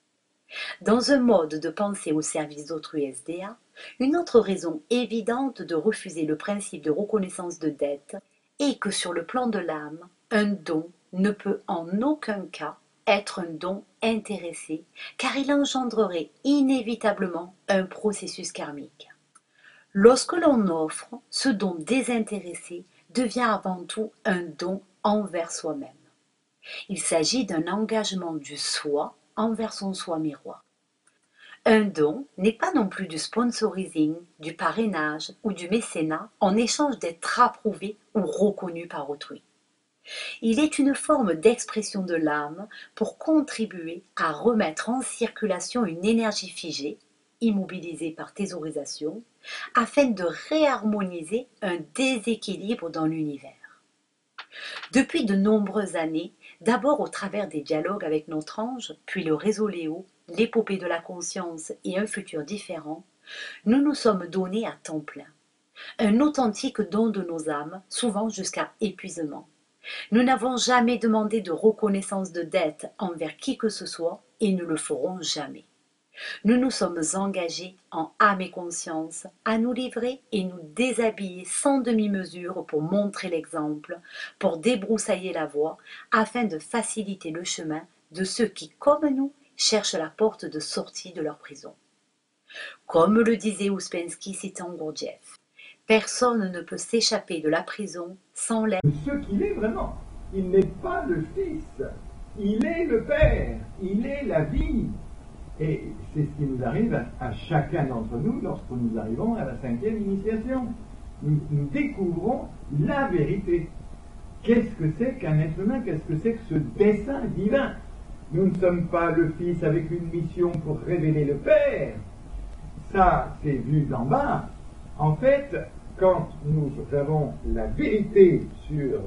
Dans un mode de pensée au service d'autrui SDA, une autre raison évidente de refuser le principe de reconnaissance de dette est que sur le plan de l'âme, un don ne peut en aucun cas être un don intéressé, car il engendrerait inévitablement un processus karmique. Lorsque l'on offre, ce don désintéressé devient avant tout un don envers soi-même. Il s'agit d'un engagement du soi envers son soi miroir. Un don n'est pas non plus du sponsoring, du parrainage ou du mécénat en échange d'être approuvé ou reconnu par autrui. Il est une forme d'expression de l'âme pour contribuer à remettre en circulation une énergie figée, immobilisée par thésaurisation, afin de réharmoniser un déséquilibre dans l'univers. Depuis de nombreuses années, d'abord au travers des dialogues avec notre ange, puis le réseau Léo, l'épopée de la conscience et un futur différent, nous nous sommes donnés à temps plein. Un authentique don de nos âmes, souvent jusqu'à épuisement. Nous n'avons jamais demandé de reconnaissance de dette envers qui que ce soit et ne le ferons jamais. Nous nous sommes engagés en âme et conscience à nous livrer et nous déshabiller sans demi-mesure pour montrer l'exemple, pour débroussailler la voie, afin de faciliter le chemin de ceux qui, comme nous, cherchent la porte de sortie de leur prison. Comme le disait Ouspensky citant Gurdjieff, personne ne peut s'échapper de la prison sans l'aide. Ce qu'il est vraiment, il n'est pas le Fils, il est le Père, il est la vie. Et c'est ce qui nous arrive à chacun d'entre nous lorsque nous arrivons à la 5e initiation. Nous découvrons la vérité. Qu'est-ce que c'est qu'un être humain? Qu'est-ce que c'est que ce dessein divin? Nous ne sommes pas le Fils avec une mission pour révéler le Père. Ça, c'est vu d'en bas. En fait, quand nous avons la vérité sur ce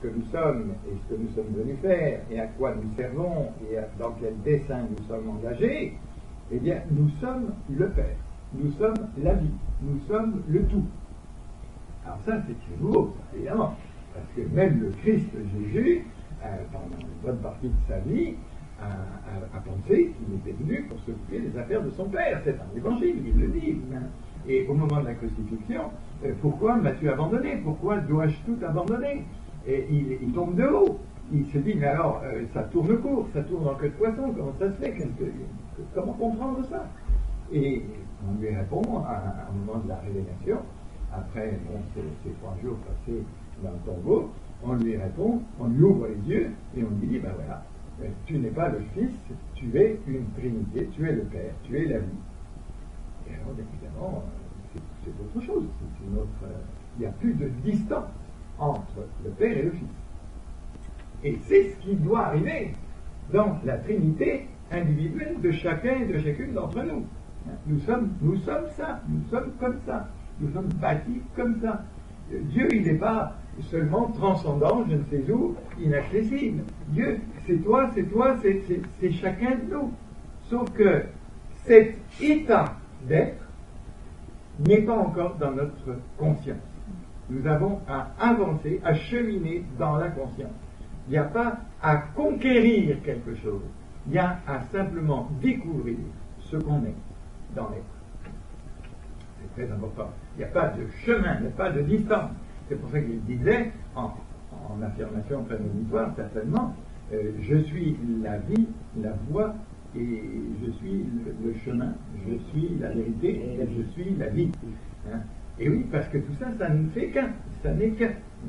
ce que nous sommes et ce que nous sommes venus faire et à quoi nous servons et dans quel dessein nous sommes engagés, eh bien, nous sommes le Père, nous sommes la vie, nous sommes le tout. Alors ça, c'est très nouveau, ça, évidemment, parce que même le Christ Jésus, pendant une bonne partie de sa vie, a pensé qu'il était venu pour s'occuper des affaires de son Père. C'est un évangile, il le dit. Et au moment de la crucifixion, pourquoi m'as-tu abandonné? Pourquoi dois-je tout abandonner? Et il tombe de haut. Il se dit, mais alors, ça tourne court, ça tourne en queue de poisson, comment ça se fait? Comment comprendre ça? Et on lui répond, à un moment de la révélation, après ces 3 jours passés dans le tombeau, on lui répond, on lui ouvre les yeux, et on lui dit, ben voilà, tu n'es pas le Fils, tu es une Trinité, tu es le Père, tu es la vie. Et alors, évidemment, c'est autre chose. Il n'y a plus de distance entre le Père et le Fils. Et c'est ce qui doit arriver dans la Trinité individuelle de chacun et de chacune d'entre nous. Nous sommes ça, nous sommes comme ça, nous sommes bâtis comme ça. Dieu, il n'est pas seulement transcendant, je ne sais où, inaccessible. Dieu, c'est toi, c'est chacun de nous. Sauf que cet état d'être n'est pas encore dans notre conscience. Nous avons à avancer, à cheminer dans la conscience. Il n'y a pas à conquérir quelque chose. Il y a à simplement découvrir ce qu'on est dans l'être. C'est très important. Il n'y a pas de chemin, il n'y a pas de distance. C'est pour ça qu'il disait, en affirmation prémonitoire, certainement, je suis la vie, la voie, et je suis le chemin, je suis la vérité, et je suis la vie. Hein? Et oui, parce que tout ça, ça ne fait qu'un, ça n'est qu'un.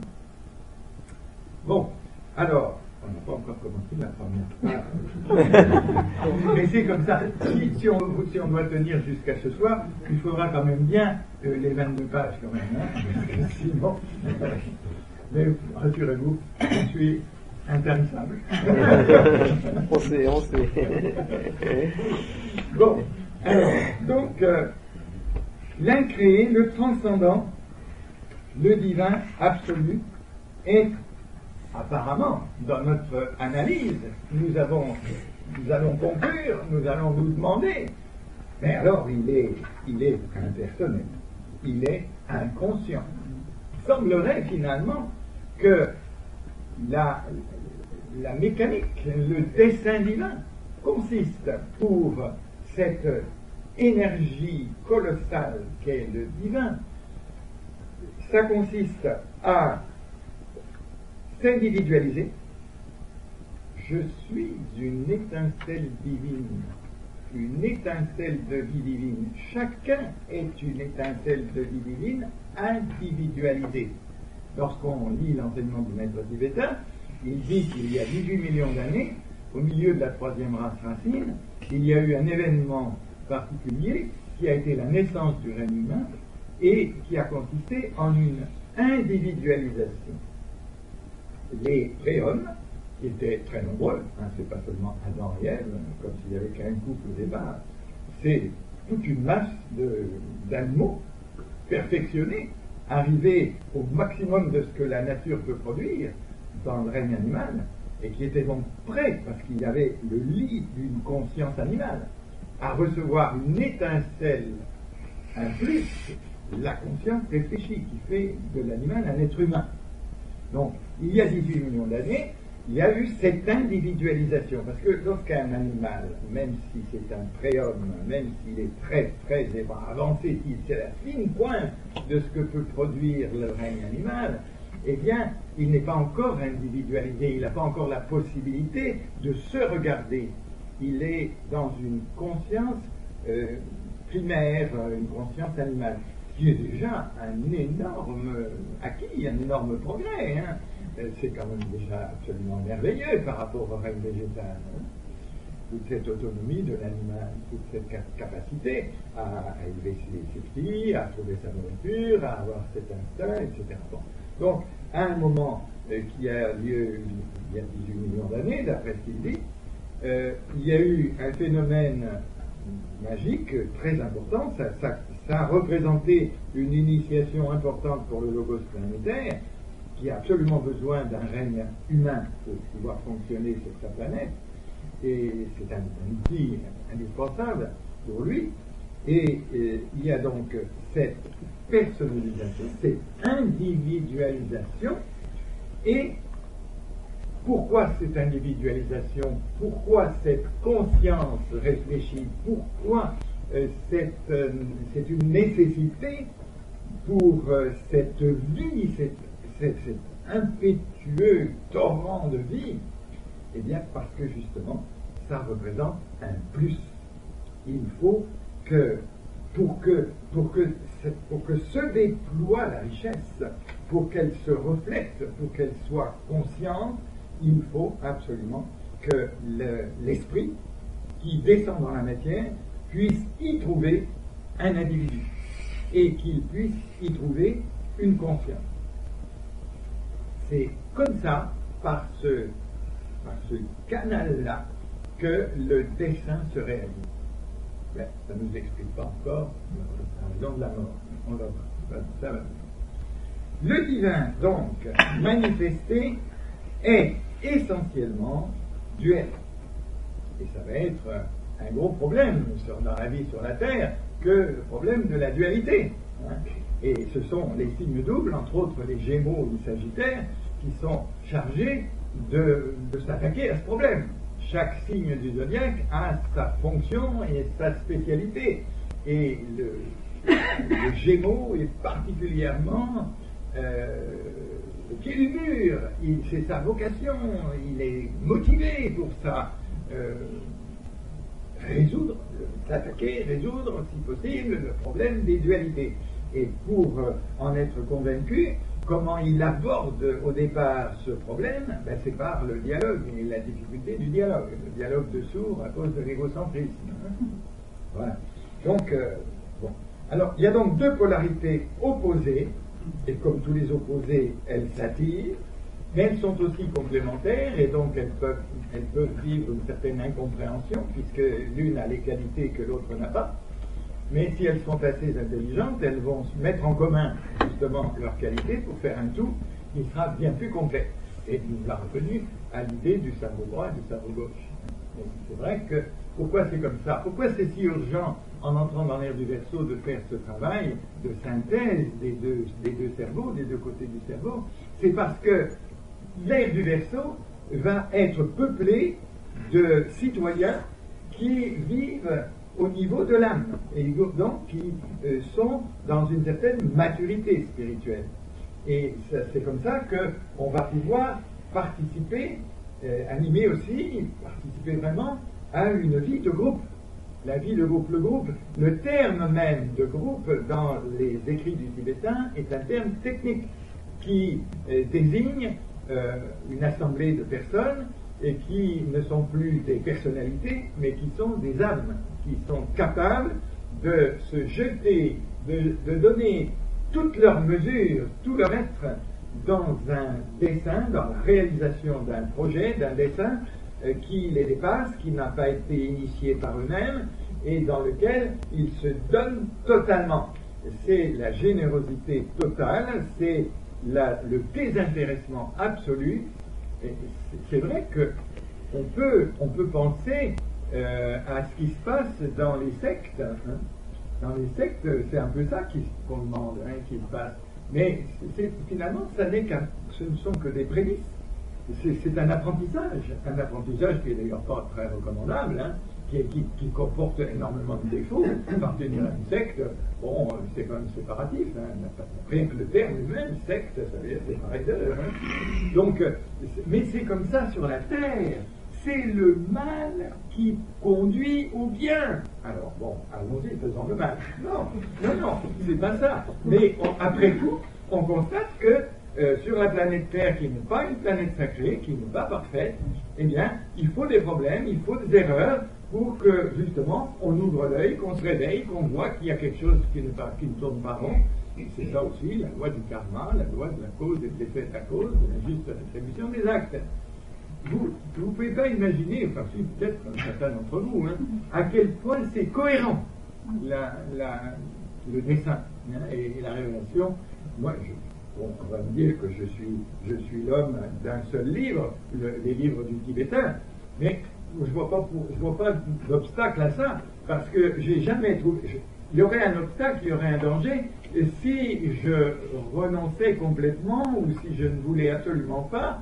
Bon, alors, on n'a pas encore commencé la première. Mais c'est comme ça. Si on doit tenir jusqu'à ce soir, il faudra quand même bien les 22 pages quand même. Hein, parce que sinon, mais rassurez-vous, je suis intarissable. On sait. Bon, alors, donc, l'incréé, le transcendant, le divin absolu, est apparemment, dans notre analyse, nous allons conclure, nous allons nous demander, mais alors il est impersonnel, il est inconscient. Il semblerait finalement que la mécanique, le dessein divin consiste pour cette énergie colossale qu'est le divin, ça consiste à s'individualiser. Je suis une étincelle divine, une étincelle de vie divine. Chacun est une étincelle de vie divine individualisée. Lorsqu'on lit l'enseignement du maître tibétain, il dit qu'il y a 18 millions d'années, au milieu de la 3e race racine, il y a eu un événement particulier qui a été la naissance du règne humain et qui a consisté en une individualisation. Les préhommes, qui étaient très nombreux, hein, c'est pas seulement Adam et Ève, comme s'il n'y avait qu'un couple au départ, c'est toute une masse d'animaux perfectionnés, arrivés au maximum de ce que la nature peut produire dans le règne animal, et qui étaient donc prêts, parce qu'il y avait le lit d'une conscience animale, à recevoir une étincelle, un plus, la conscience réfléchie, qui fait de l'animal un être humain. Donc, il y a 18 millions d'années, il y a eu cette individualisation. Parce que lorsqu'un animal, même si c'est un préhomme, même s'il est très, très avancé, c'est la fine pointe de ce que peut produire le règne animal, eh bien, il n'est pas encore individualisé, il n'a pas encore la possibilité de se regarder. Il est dans une conscience primaire, une conscience animale, qui est déjà un énorme acquis, un énorme progrès. Hein. C'est quand même déjà absolument merveilleux par rapport au règne végétal. Hein. Toute cette autonomie de l'animal, toute cette capacité à élever ses petits, à trouver sa nourriture, à avoir cet instinct, etc. Bon. Donc, à un moment qui a lieu il y a 18 millions d'années, d'après ce qu'il dit, il y a eu un phénomène magique très important. Ça a représenté une initiation importante pour le logos planétaire, qui a absolument besoin d'un règne humain pour pouvoir fonctionner sur sa planète, et c'est un outil indispensable pour lui. Et il y a donc cette personnalisation, cette individualisation. Et pourquoi cette individualisation? Pourquoi cette conscience réfléchie? Pourquoi c'est une nécessité pour cette vie, cet impétueux torrent de vie? Eh bien, parce que justement, ça représente un plus. Il faut que pour que se déploie la richesse, pour qu'elle se reflète, pour qu'elle soit consciente, il faut absolument que l'esprit qui descend dans la matière puisse y trouver un individu et qu'il puisse y trouver une conscience. C'est comme ça, par ce canal-là, que le dessin se réalise. Ben, ça ne nous explique pas encore la raison de la mort. On va voir. Ça va. Le divin, donc, manifesté, est essentiellement duel. Et ça va être un gros problème dans la vie sur la Terre que le problème de la dualité. Hein. Et ce sont les signes doubles, entre autres les Gémeaux ou les Sagittaires, qui sont chargés de s'attaquer à ce problème. Chaque signe du zodiaque a sa fonction et sa spécialité. Et le Gémeaux est particulièrement au pied du mur. C'est sa vocation, il est motivé pour ça. S'attaquer, résoudre, si possible, le problème des dualités. Et pour en être convaincu, comment il aborde au départ ce problème? Ben, c'est par le dialogue et la difficulté du dialogue. Le dialogue de sourds à cause de l'égocentrisme. Voilà. Donc, bon. Alors, il y a donc deux polarités opposées, et comme tous les opposés, elles s'attirent, mais elles sont aussi complémentaires, et donc elles peuvent vivre une certaine incompréhension, puisque l'une a les qualités que l'autre n'a pas. Mais si elles sont assez intelligentes, elles vont se mettre en commun justement leurs qualités pour faire un tout qui sera bien plus complet. Et nous l'a retenu à l'idée du cerveau droit et du cerveau gauche. Et c'est vrai que, pourquoi c'est comme ça? Pourquoi c'est si urgent, en entrant dans l'ère du Verseau, de faire ce travail de synthèse des deux cerveaux, des deux côtés du cerveau? C'est parce que l'ère du Verseau va être peuplée de citoyens qui vivent au niveau de l'âme, et donc qui sont dans une certaine maturité spirituelle. Et c'est comme ça qu'on va pouvoir participer, animer aussi, participer vraiment à une vie de groupe. La vie de groupe, le terme même de groupe dans les écrits du tibétain est un terme technique qui désigne une assemblée de personnes et qui ne sont plus des personnalités, mais qui sont des âmes, qui sont capables de se jeter, de donner toutes leurs mesures, tout leur être dans un dessin, dans la réalisation d'un projet, d'un dessin qui les dépasse, qui n'a pas été initié par eux-mêmes et dans lequel ils se donnent totalement. C'est la générosité totale, c'est le désintéressement absolu. Et c'est vrai qu'on peut penser à ce qui se passe dans les sectes. Hein. Dans les sectes, c'est un peu ça qu'on demande, hein, qui se passe. Mais finalement, ce ne sont que des prémices. C'est un apprentissage qui est d'ailleurs pas très recommandable, hein, qui comporte énormément de défauts. Appartenir à une secte, bon, c'est quand même séparatif. Hein, rien que le terme lui-même, secte, ça veut dire séparer d'eux. Hein. Donc, mais c'est comme ça sur la terre. C'est le mal qui conduit au bien. Alors, bon, allons-y, faisons le mal. Non, c'est pas ça. Mais après tout, on constate que sur la planète Terre, qui n'est pas une planète sacrée, qui n'est pas parfaite, eh bien, il faut des problèmes, il faut des erreurs pour que, justement, on ouvre l'œil, qu'on se réveille, qu'on voit qu'il y a quelque chose qui ne tourne pas rond. Et c'est ça aussi, la loi du karma, la loi de la cause et de l'effet de la cause, de la juste attribution des actes. Vous ne pouvez pas imaginer, enfin si peut-être certains d'entre vous, hein, à quel point c'est cohérent le dessin, hein, et la révélation. Moi, Bon, on va me dire que je suis l'homme d'un seul livre, les livres du tibétain, mais je vois pas d'obstacle à ça, parce que j'ai jamais trouvé. Il y aurait un obstacle, il y aurait un danger, et si je renonçais complètement, ou si je ne voulais absolument pas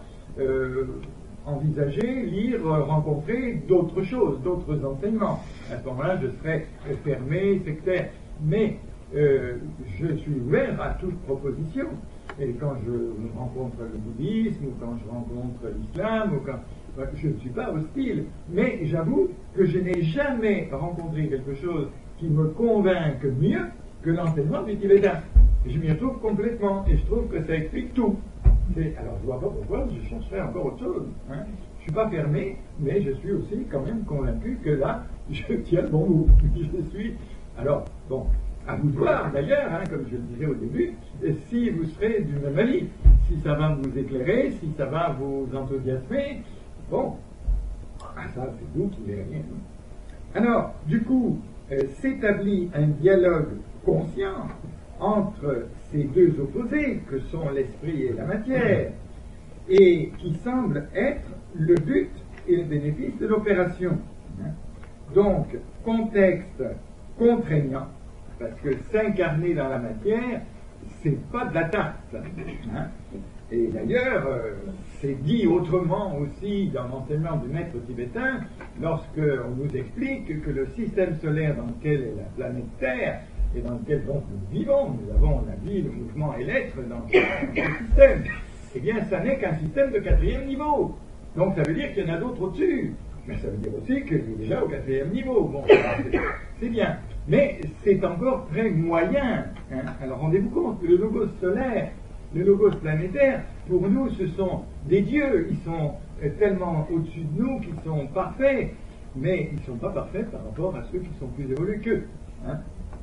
envisager, lire, rencontrer d'autres choses, d'autres enseignements. À ce moment-là, je serais fermé, sectaire. Mais je suis ouvert à toute proposition. Et quand je rencontre le bouddhisme, ou quand je rencontre l'islam, ou quand je ne suis pas hostile. Mais j'avoue que je n'ai jamais rencontré quelque chose qui me convainque mieux que l'enseignement du tibétain. Je m'y retrouve complètement, et je trouve que ça explique tout. Alors je ne vois pas pourquoi je chercherais encore autre chose. Hein. Je ne suis pas fermé, mais je suis aussi quand même convaincu que là, je tiens le bon bout. Je suis. Alors, bon, à vous de voir d'ailleurs, hein, comme je le disais au début, si vous serez du même avis, si ça va vous éclairer, si ça va vous enthousiasmer. Bon, ça c'est vous qui verrez. Alors, du coup, s'établit un dialogue conscient entre ces deux opposés que sont l'esprit et la matière, et qui semble être le but et le bénéfice de l'opération. Donc, contexte contraignant, parce que s'incarner dans la matière, c'est pas de la tarte. Hein. Et d'ailleurs, c'est dit autrement aussi dans l'enseignement du maître tibétain, lorsqu'on nous explique que le système solaire dans lequel est la planète Terre, et dans lequel donc nous vivons, nous avons la vie, le mouvement et l'être dans ce système, eh bien, ça n'est qu'un système de 4e niveau. Donc, ça veut dire qu'il y en a d'autres au-dessus. Mais ça veut dire aussi qu'il est déjà au 4e niveau. Bon, c'est bien. Mais c'est encore très moyen. Hein. Alors, rendez-vous compte, le logos solaire, le logos planétaire, pour nous, ce sont des dieux. Ils sont tellement au-dessus de nous qu'ils sont parfaits. Mais ils ne sont pas parfaits par rapport à ceux qui sont plus évolués qu'eux. Hein.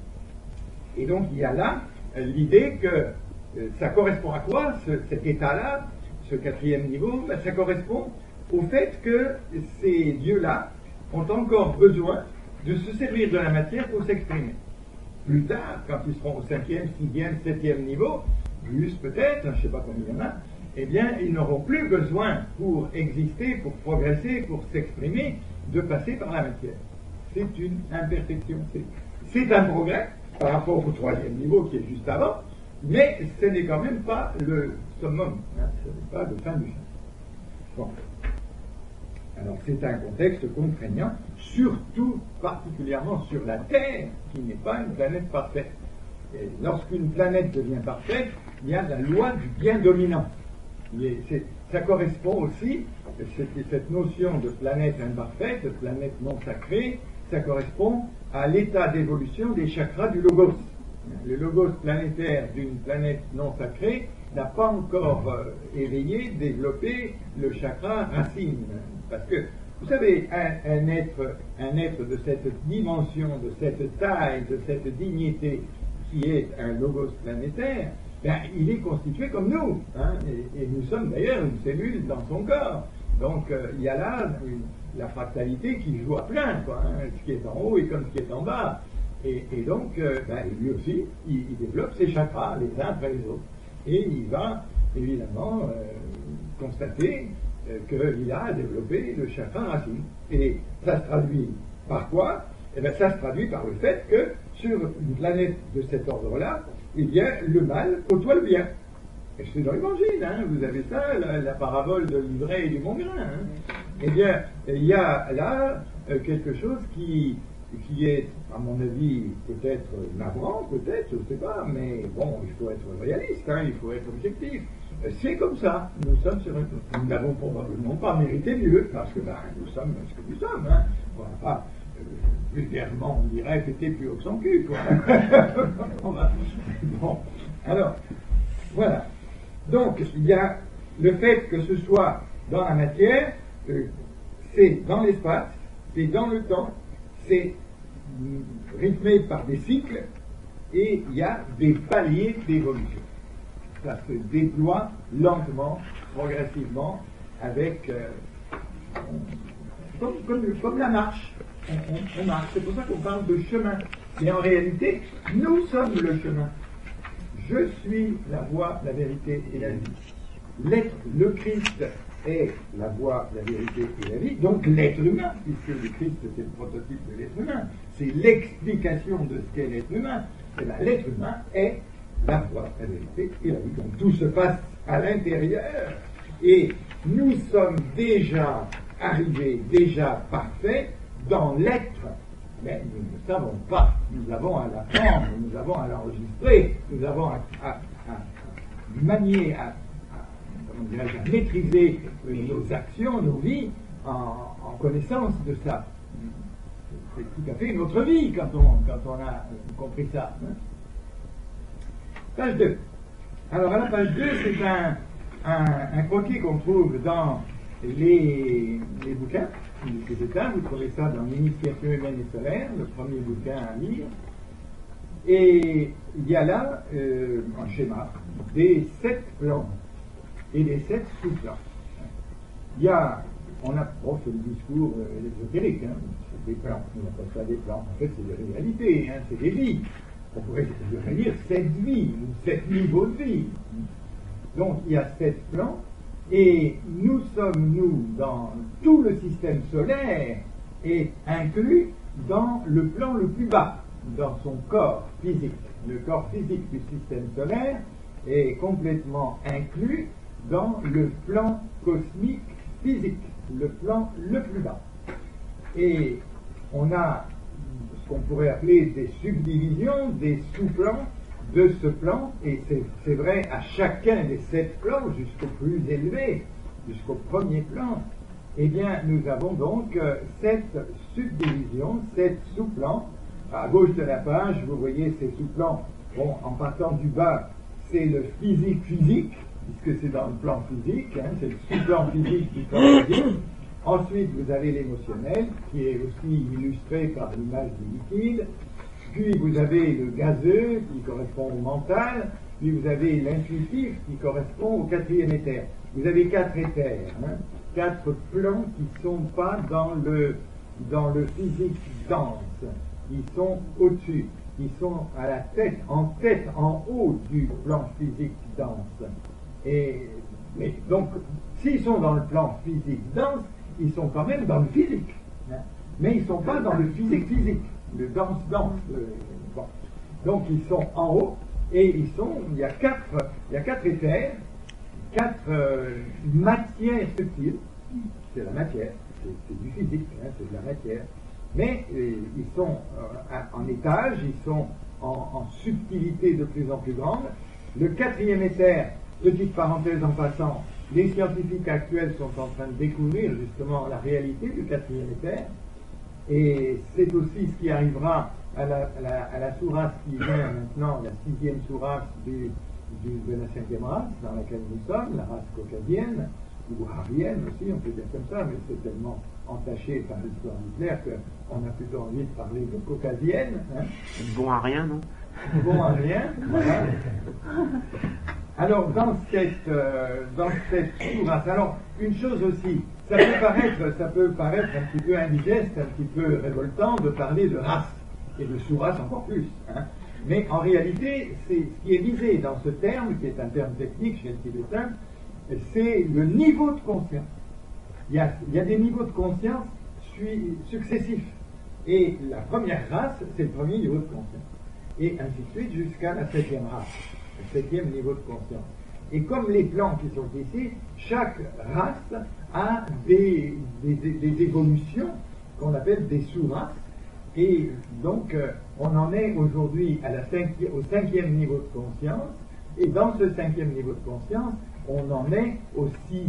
Et donc, il y a là l'idée que ça correspond à quoi, cet état-là, ce 4e niveau? Ben, ça correspond au fait que ces dieux-là ont encore besoin de se servir de la matière pour s'exprimer. Plus tard, quand ils seront au 5e, 6e, 7e niveau, plus peut-être, je ne sais pas combien il y en a, eh bien, ils n'auront plus besoin pour exister, pour progresser, pour s'exprimer, de passer par la matière. C'est une imperfection. C'est un progrès par rapport au 3e niveau qui est juste avant, mais ce n'est quand même pas le summum, hein, ce n'est pas le fin du fin. Bon. Alors c'est un contexte contraignant, surtout particulièrement sur la Terre, qui n'est pas une planète parfaite. Et lorsqu'une planète devient parfaite, il y a la loi du bien dominant. Ça correspond aussi, cette notion de planète imparfaite, de planète non sacrée, ça correspond à l'état d'évolution des chakras du logos. Le logos planétaire d'une planète non sacrée n'a pas encore éveillé, développé le chakra racine. Parce que, vous savez, un être de cette dimension, de cette taille, de cette dignité, qui est un logos planétaire, ben, il est constitué comme nous. Hein, et nous sommes d'ailleurs une cellule dans son corps. Donc, il y a là la fractalité qui joue à plein, quoi, hein, ce qui est en haut et comme ce qui est en bas. Et donc, ben, lui aussi, il développe ses chakras les uns après les autres. Et il va, évidemment, constater qu'il a développé le chakra racine. Et ça se traduit par quoi? Eh bien, ça se traduit par le fait que, sur une planète de cet ordre-là, eh bien, le mal côtoie le bien. Et c'est dans l'Évangile, hein, vous avez ça, la parabole de l'ivraie et du bon grain. Hein. Eh bien, il y a là quelque chose qui est, à mon avis, peut-être navrant, peut-être, je ne sais pas, mais bon, il faut être réaliste, hein, il faut être objectif. C'est comme ça, nous sommes sur nous n'avons probablement pas mérité mieux, parce que ben, nous sommes ce que nous sommes. Hein. On va pas, vulgairement, on dirait péter plus haut que son cul, quoi. Bon, alors, voilà. Donc, il y a le fait que ce soit dans la matière, c'est dans l'espace, c'est dans le temps, c'est rythmé par des cycles, et il y a des paliers d'évolution. Ça se déploie lentement, progressivement, avec comme la marche. On marche. C'est pour ça qu'on parle de chemin. Mais en réalité, nous sommes le chemin. je suis la voie, la vérité et la vie. Le Christ est la voie, la vérité et la vie, donc l'être humain, puisque le Christ c'est le prototype de l'être humain, c'est l'explication de ce qu'est l'être humain. Et bien, l'être humain est la voie, la vérité et la vie. Donc tout se passe à l'intérieur et nous sommes déjà arrivés, déjà parfaits dans l'être. Mais nous ne savons pas. Nous avons à l'apprendre, nous avons à l'enregistrer, nous avons à manier, à maîtriser nos actions, nos vies en connaissance de ça. C'est tout à fait notre vie quand on a compris ça. Page 2. Alors à la page 2, c'est un croquis qu'on trouve dans les bouquins du CETA. Vous trouvez ça dans l'Initiation humaine et solaire, le premier bouquin à lire. Et il y a là un schéma des 7 plans et des 7 sous-plans. C'est le discours ésotérique, hein, c'est des plans, on appelle ça des plans. En fait, c'est des réalités, hein, c'est des vies. On pourrait dire 7 vies, ou 7 niveaux de vie. Donc, il y a 7 plans, et nous sommes, dans tout le système solaire, et inclus dans le plan le plus bas, dans son corps physique. Le corps physique du système solaire est complètement inclus dans le plan cosmique physique, le plan le plus bas. Et on a ce qu'on pourrait appeler des subdivisions, des sous-plans de ce plan, et c'est vrai à chacun des 7 plans, jusqu'au plus élevé, jusqu'au premier plan, eh bien nous avons donc 7 subdivisions, 7 sous-plans. À gauche de la page, vous voyez ces sous-plans. Bon, en partant du bas, c'est le physique, puisque c'est dans le plan physique, hein, c'est le sous-plan physique du corps physique. Ensuite, vous avez l'émotionnel, qui est aussi illustré par l'image du liquide. Puis, vous avez le gazeux, qui correspond au mental. Puis, vous avez l'intuitif, qui correspond au 4e éther. Vous avez 4 éthers, hein, 4 plans qui ne sont pas dans le physique dense. Ils sont au-dessus. Ils sont à la tête, en haut du plan physique dense. Mais donc, s'ils sont dans le plan physique dense, ils sont quand même dans le physique. Hein, mais ils ne sont pas dans le physique, le dense. Bon. Donc, ils sont en haut, et il y a 4 éthers, 4 matières subtiles. C'est la matière, c'est du physique, hein, c'est de la matière. Mais ils sont en étage, ils sont en subtilité de plus en plus grande. Le 4e éther, petite parenthèse en passant, les scientifiques actuels sont en train de découvrir justement la réalité du 4e éther. Et c'est aussi ce qui arrivera à la sourate qui vient maintenant, la 6e sourate de la 5e race dans laquelle nous sommes, la race caucasienne, ou arienne aussi, on peut dire comme ça, mais c'est tellement entaché par l'histoire nucléaire qu'on a plutôt envie de parler de caucasienne. Hein. Bon à rien, non? Bon à rien, voilà. Alors, dans cette sourate, alors, une chose aussi, ça peut paraître un petit peu indigeste, un petit peu révoltant de parler de race, et de sous-race encore plus. Hein. Mais en réalité, c'est ce qui est visé dans ce terme, qui est un terme technique chez le tibétain, c'est le niveau de conscience. Il y a des niveaux de conscience successifs. Et la première race, c'est le premier niveau de conscience. Et ainsi de suite jusqu'à la 7e race, le 7e niveau de conscience. Et comme les plans qui sont ici, chaque race a des évolutions qu'on appelle des sous-races. Et donc, on en est aujourd'hui au 5e niveau de conscience. Et dans ce 5e niveau de conscience, on en est au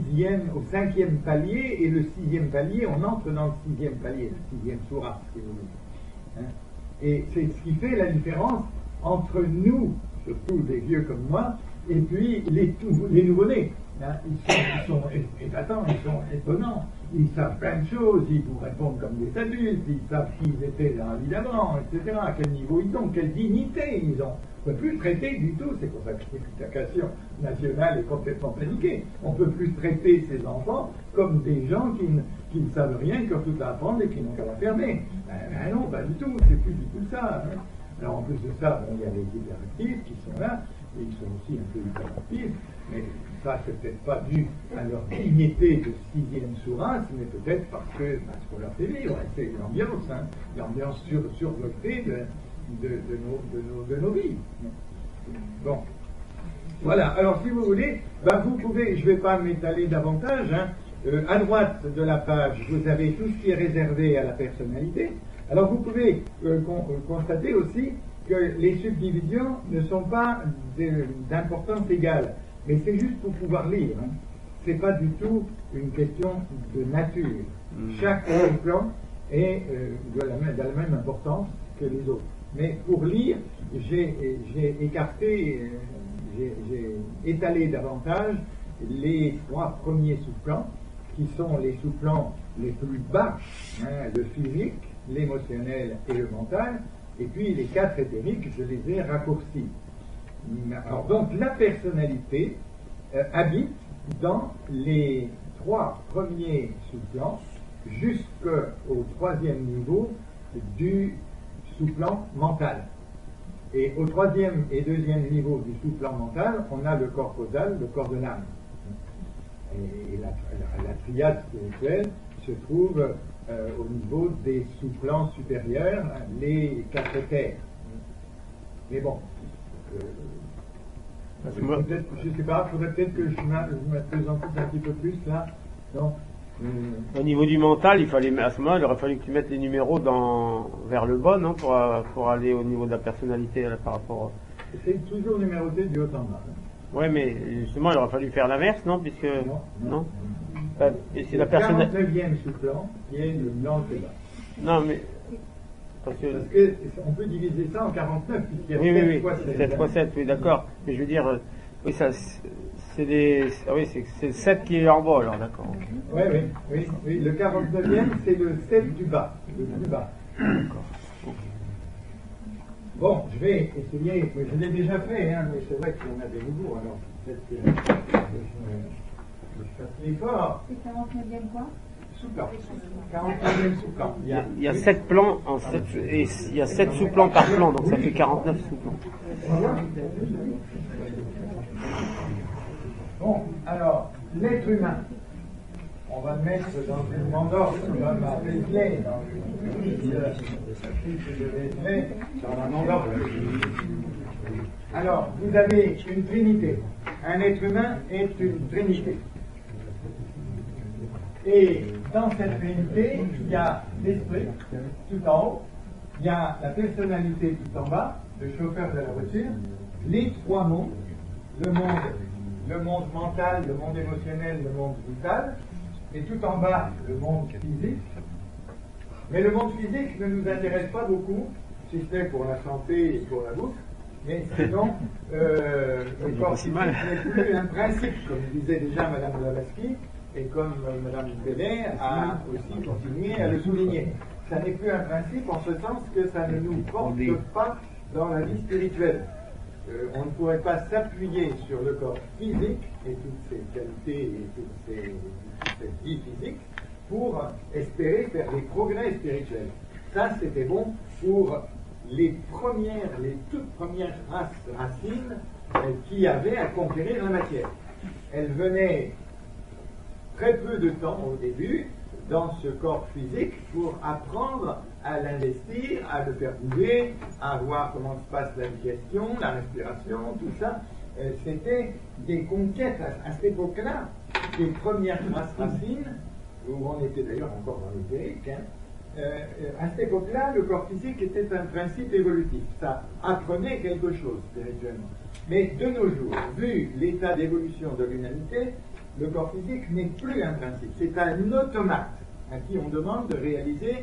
5e palier, et le 6e palier, on entre dans le 6e palier, le 6e sourate, si vous voulez. Hein? Et c'est ce qui fait la différence entre nous, surtout des vieux comme moi, et puis les nouveau-nés. Hein? Ils sont épatants, ils sont étonnants, ils savent plein de choses, ils vous répondent comme des adultes, ils savent qui ils étaient dans la vie d'avant, etc., à quel niveau ils ont, quelle dignité ils ont. On ne peut plus traiter du tout, c'est pour ça que l'éducation nationale est complètement paniquée. On ne peut plus traiter ces enfants comme des gens qui ne savent rien, qui ont tout à apprendre et qui n'ont qu'à la fermer. Non, pas du tout, c'est plus du tout ça. Hein. Alors en plus de ça, il y a les hyperactifs qui sont là, et ils sont aussi un peu hyperactifs, mais ça c'est peut-être pas dû à leur dignité de sixième sourace, mais peut-être parce que ce qu'on leur fait vivre, c'est l'ambiance, hein, l'ambiance survoltée de nos vies. Bon. Voilà, alors si vous voulez, vous pouvez, je ne vais pas m'étaler davantage, hein, à droite de la page, vous avez tout ce qui est réservé à la personnalité. Alors vous pouvez constater aussi que les subdivisions ne sont pas d'importance égale, mais c'est juste pour pouvoir lire. Hein. Ce n'est pas du tout une question de nature. Chaque plan est de la même importance que les autres. Mais pour lire, j'ai écarté, j'ai étalé davantage les trois premiers sous-plans, qui sont les sous-plans les plus bas, hein, le physique, l'émotionnel et le mental, et puis les quatre éthériques, je les ai raccourcis. Alors donc la personnalité habite dans les trois premiers sous-plans jusqu'au troisième niveau du sous-plan mental. Et au troisième et deuxième niveau du sous-plan mental, on a le corps causal, le corps de l'âme. Et la triade spirituelle se trouve au niveau des sous-plans supérieurs, les quatre terres. Mais bon, je ne sais pas, il faudrait peut-être que je m'appesantisse un petit peu plus là. Non. Au niveau du mental, à ce moment, il aurait fallu que tu mettes les numéros vers le bas, non, pour aller au niveau de la personnalité là, par rapport. C'est toujours numéroté du haut en bas. Oui, mais justement, il aurait fallu faire l'inverse, non, puisque non. Et c'est la le personnalité. 49e sous-plan qui est le blanc de bas. Non, mais parce que on peut diviser ça en 49 puisqu'il y a oui, 7 fois 7. 7 fois 7, oui, d'accord. Mais je veux dire, oui, ça. C'est le 7 qui est en bas, alors, d'accord. Oui. Le 49e, c'est le 7 du bas, le plus bas. D'accord. Bon, je vais essayer, je l'ai déjà fait, hein, mais c'est vrai qu'il y en a des nouveaux, alors peut-être que je fasse l'effort. C'est 49e quoi? Sous-plan. 49e sous-plan. Il y a 7 plans, et il y a 7 sous-plans par plan, donc ça fait 49 sous-plans. Bon, alors, l'être humain, on va le mettre dans une mandorle, comme à Wesley, dans le titre de Wesley, dans la mandorle. Alors, vous avez une trinité. Un être humain est une trinité. Et dans cette trinité, il y a l'esprit tout en haut, il y a la personnalité tout en bas, le chauffeur de la voiture, les trois mondes, le monde mental, le monde émotionnel, le monde vital, et tout en bas, le monde physique. Mais le monde physique ne nous intéresse pas beaucoup, si ce n'est pour la santé et pour la bouffe, mais sinon, le corps physique n'est plus un principe, comme disait déjà Madame Blavatsky, et comme Madame Pellet a aussi continué à le souligner. Ça n'est plus un principe en ce sens que ça ne nous porte pas dans la vie spirituelle. On ne pourrait pas s'appuyer sur le corps physique et toutes ses qualités et toute cette vie physique pour espérer faire des progrès spirituels. Ça, c'était bon pour les toutes premières racines qui avaient à conquérir la matière. Elles venaient très peu de temps au début dans ce corps physique pour apprendre à l'investir, à le faire bouger, à voir comment se passe la digestion, la respiration, tout ça. C'était des conquêtes à cette époque-là, des premières racines, où on était d'ailleurs encore dans l'éthérique. À cette époque-là, le corps physique était un principe évolutif. Ça apprenait quelque chose spirituellement. Mais de nos jours, vu l'état d'évolution de l'humanité, le corps physique n'est plus un principe. C'est un automate à qui on demande de réaliser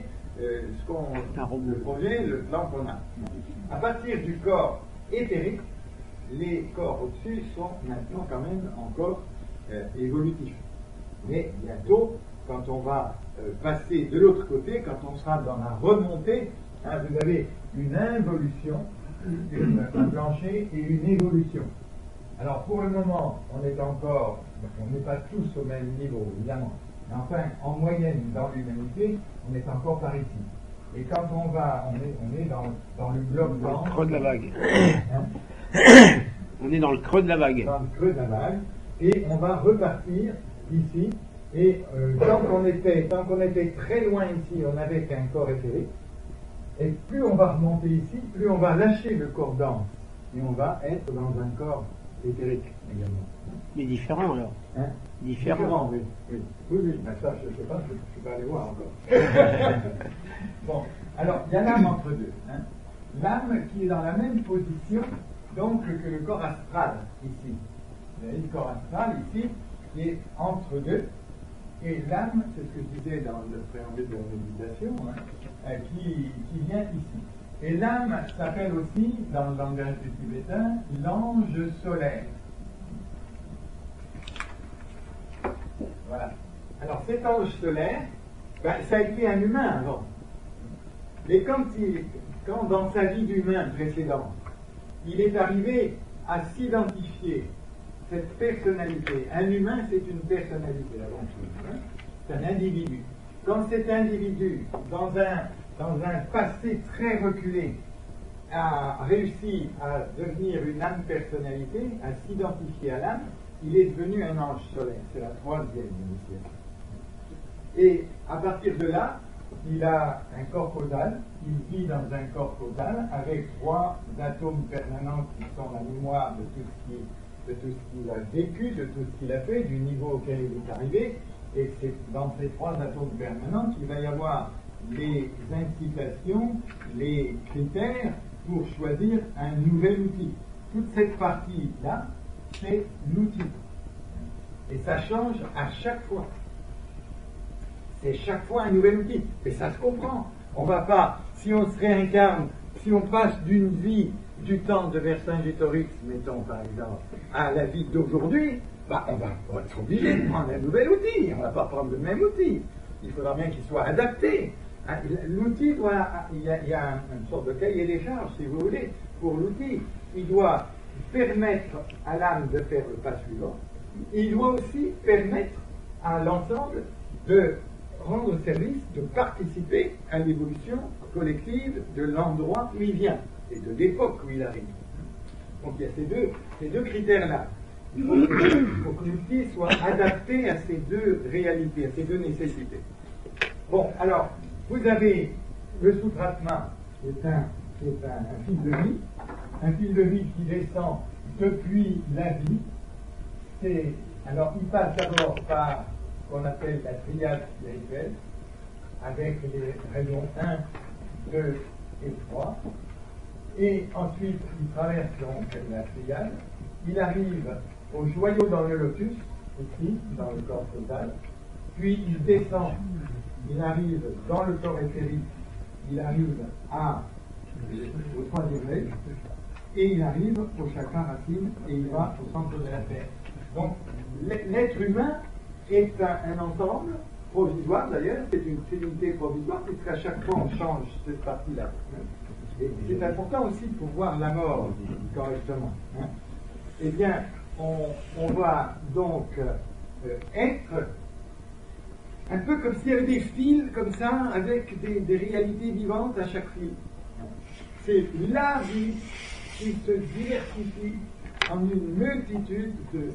le projet, le plan qu'on a. À partir du corps éthérique, les corps au-dessus sont maintenant quand même encore évolutifs. Mais bientôt, quand on va passer de l'autre côté, quand on sera dans la remontée, hein, vous avez une involution, un plancher et une évolution. Alors pour le moment, on n'est pas tous au même niveau, évidemment. Mais enfin, en moyenne, dans l'humanité, on est encore par ici. Et quand on est dans le bloc blanc. Trop de la vague. On est dans le creux de la vague. Dans le creux de la vague, et on va repartir ici. Et tant qu'on était très loin ici, on n'avait qu'un corps éthérique. Et plus on va remonter ici, plus on va lâcher le corps dense. Et on va être dans un corps éthérique également. Mais différent alors. Hein? Différent. Oui. Mais ça, je ne sais pas, je ne suis pas allé voir encore. Bon, alors, il y a l'âme entre deux. Hein? L'âme qui est dans la même position donc que le corps astral ici. Vous avez le corps astral ici qui est entre deux. Et l'âme, c'est ce que je disais dans le préambule de la méditation, hein, qui vient ici. Et l'âme s'appelle aussi, dans le langage du tibétain, l'ange solaire. Voilà. Alors cet ange solaire, ça a été un humain avant. Mais quand dans sa vie d'humain précédente, il est arrivé à s'identifier cette personnalité. Un humain, c'est une personnalité avant tout. Hein? C'est un individu. Quand cet individu, dans un passé très reculé, a réussi à devenir une âme-personnalité, à s'identifier à l'âme, il est devenu un ange solaire. C'est la troisième initiation. Et à partir de là, il a un corps causal, il vit dans un corps causal avec 3 atomes permanents qui sont la mémoire de tout ce qu'il a vécu, de tout ce qu'il a fait, du niveau auquel il est arrivé. Et c'est dans ces 3 atomes permanents qu'il va y avoir les incitations, les critères pour choisir un nouvel outil. Toute cette partie-là, c'est l'outil. Et ça change à chaque fois. C'est chaque fois un nouvel outil. Et ça se comprend. On va pas, si on se réincarne, si on passe d'une vie du temps de Vercingétorix, mettons par exemple, à la vie d'aujourd'hui, on va être obligé de prendre un nouvel outil. On ne va pas prendre le même outil. Il faudra bien qu'il soit adapté. L'outil doit, il y a une sorte de cahier des charges, si vous voulez, pour l'outil. Il doit permettre à l'âme de faire le pas suivant. Il doit aussi permettre à l'ensemble de rendre service, de participer à l'évolution collective de l'endroit où il vient et de l'époque où il arrive. Donc il y a ces deux critères-là. Il faut que l'outil soit adapté à ces deux réalités, à ces deux nécessités. Bon, alors, vous avez le Sutratma, qui est un fil de vie, un fil de vie qui descend depuis la vie. Alors, il passe d'abord par ce qu'on appelle la triade spirituelle, avec les rayons 1, 2 et 3. Et ensuite, il traverse donc la triade. Il arrive au joyau dans le lotus, ici, dans le corps total. Puis il descend, il arrive dans le corps éthérique, il arrive au 3 degrés, et il arrive au chakra racine, et il va au centre de la Terre. Donc, l'être humain est un ensemble provisoire, d'ailleurs, c'est une trinité provisoire, puisqu'à chaque fois on change cette partie-là. Et c'est important aussi pour voir la mort correctement. Hein. Eh bien, on va donc être un peu comme s'il y avait des fils comme ça, avec des réalités vivantes à chaque fil. C'est la vie qui se diversifie en une multitude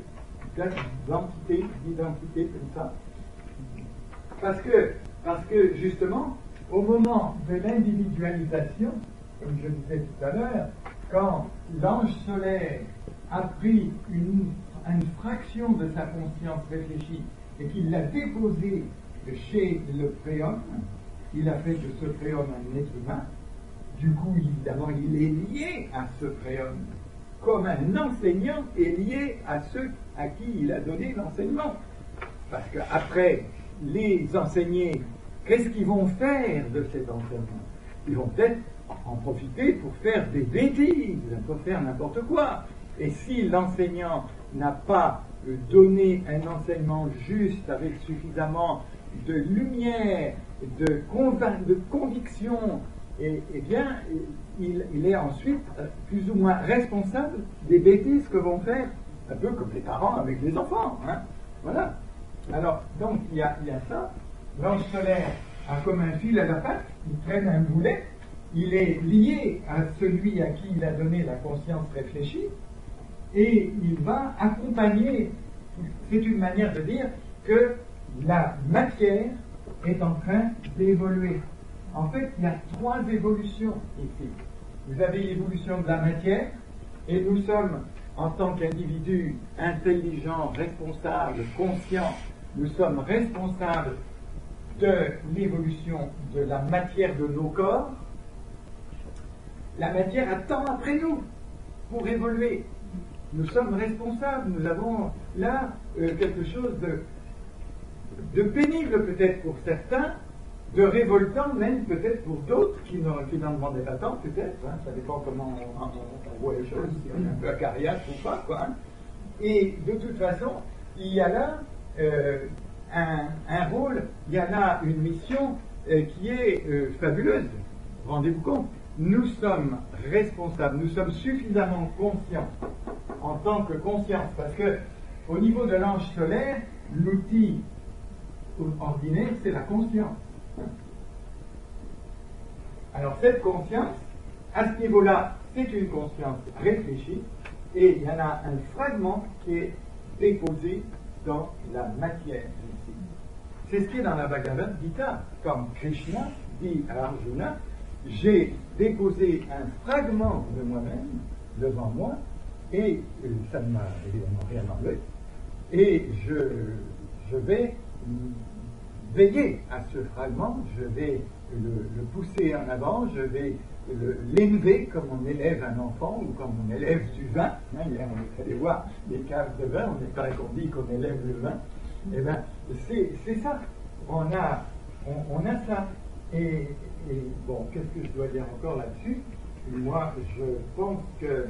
d'identités comme ça. Parce que justement, au moment de l'individualisation, comme je disais tout à l'heure, quand l'ange solaire a pris une fraction de sa conscience réfléchie et qu'il l'a déposée chez le préhomme, il a fait de ce préhomme un être humain. Du coup, d'abord, il est lié à ce préhomme, comme un enseignant est lié à ceux à qui il a donné l'enseignement. Parce qu'après les enseignés, qu'est-ce qu'ils vont faire de cet enseignement? Ils vont peut-être en profiter pour faire des bêtises, pour faire n'importe quoi. Et si l'enseignant n'a pas donné un enseignement juste, avec suffisamment de lumière, de conviction, eh bien, il est ensuite plus ou moins responsable des bêtises que vont faire, un peu comme les parents avec les enfants. Hein. Voilà. Alors, donc, il y a ça. L'ange solaire a comme un fil à la patte, il traîne un boulet, il est lié à celui à qui il a donné la conscience réfléchie, et il va accompagner. C'est une manière de dire que la matière est en train d'évoluer. En fait, il y a trois évolutions ici. Vous avez l'évolution de la matière, et nous sommes, en tant qu'individus intelligents, responsables, conscients, nous sommes responsables de l'évolution de la matière de nos corps. La matière attend après nous pour évoluer. Nous sommes responsables, nous avons là quelque chose de pénible peut-être pour certains, de révoltant même peut-être pour d'autres qui n'en demandaient pas tant peut-être, hein, ça dépend comment on voit les choses, si on est un peu acariâtre ou pas, quoi. Hein. Et de toute façon, il y a là un rôle, il y a là une mission qui est fabuleuse. Rendez-vous compte, nous sommes responsables, nous sommes suffisamment conscients en tant que conscience, parce que au niveau de l'ange solaire, l'outil ordinaire, c'est la conscience. Alors cette conscience, à ce niveau-là, c'est une conscience réfléchie, et il y en a un fragment qui est déposé dans la matière ici. C'est ce qui est dans la Bhagavad Gita, comme Krishna dit à Arjuna, j'ai déposé un fragment de moi-même devant moi, et ça ne m'a évidemment rien enlevé, et je vais veiller à ce fragment, je vais le pousser en avant, je vais l'élever comme on élève un enfant ou comme on élève du vin. Hein, hier, on est allé voir des caves de vin, on n'est pas qu'on dit qu'on élève le vin. Eh bien, c'est ça. On a ça. Et bon, qu'est-ce que je dois dire encore là-dessus? Moi, je pense que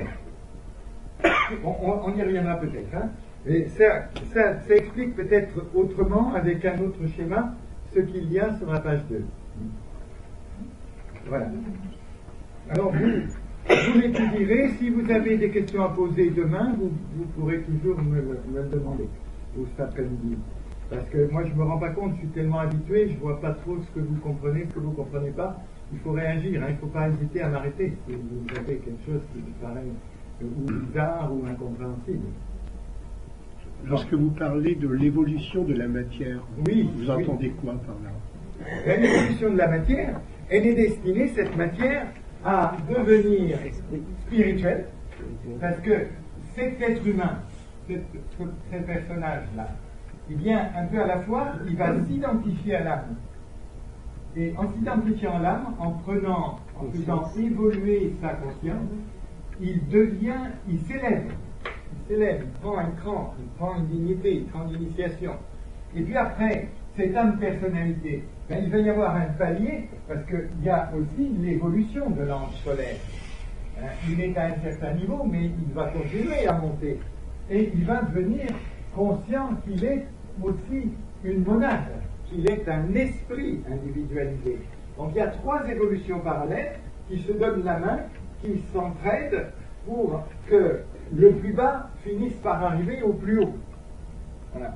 on y reviendra peut-être. Hein. Et ça explique peut-être autrement, avec un autre schéma, ce qu'il y a sur la page 2. Voilà. Alors, vous l'étudierez. Si vous avez des questions à poser demain, vous pourrez toujours me le demander, ou cet après-midi. Parce que moi, je ne me rends pas compte, je suis tellement habitué, je ne vois pas trop ce que vous comprenez, ce que vous ne comprenez pas. Il faut réagir, hein, il ne faut pas hésiter à m'arrêter si vous avez quelque chose qui vous paraît ou bizarre ou incompréhensible. Lorsque vous parlez de l'évolution de la matière, oui, vous entendez quoi par là? L'évolution de la matière, elle est destinée, cette matière, à devenir spirituelle, parce que cet être humain, ce personnage-là, eh bien, un peu à la fois, il va s'identifier à l'âme. Et en s'identifiant à l'âme, en faisant évoluer sa conscience, il s'élève. Il prend un cran, il prend une dignité, il prend une initiation. Et puis après, cette âme personnalité, il va y avoir un palier, parce qu'il y a aussi l'évolution de l'ange solaire. Il est à un certain niveau, mais il va continuer à monter. Et il va devenir conscient qu'il est aussi une monade, qu'il est un esprit individualisé. Donc il y a trois évolutions parallèles qui se donnent la main, qui s'entraident pour que le plus bas finisse par arriver au plus haut. Voilà.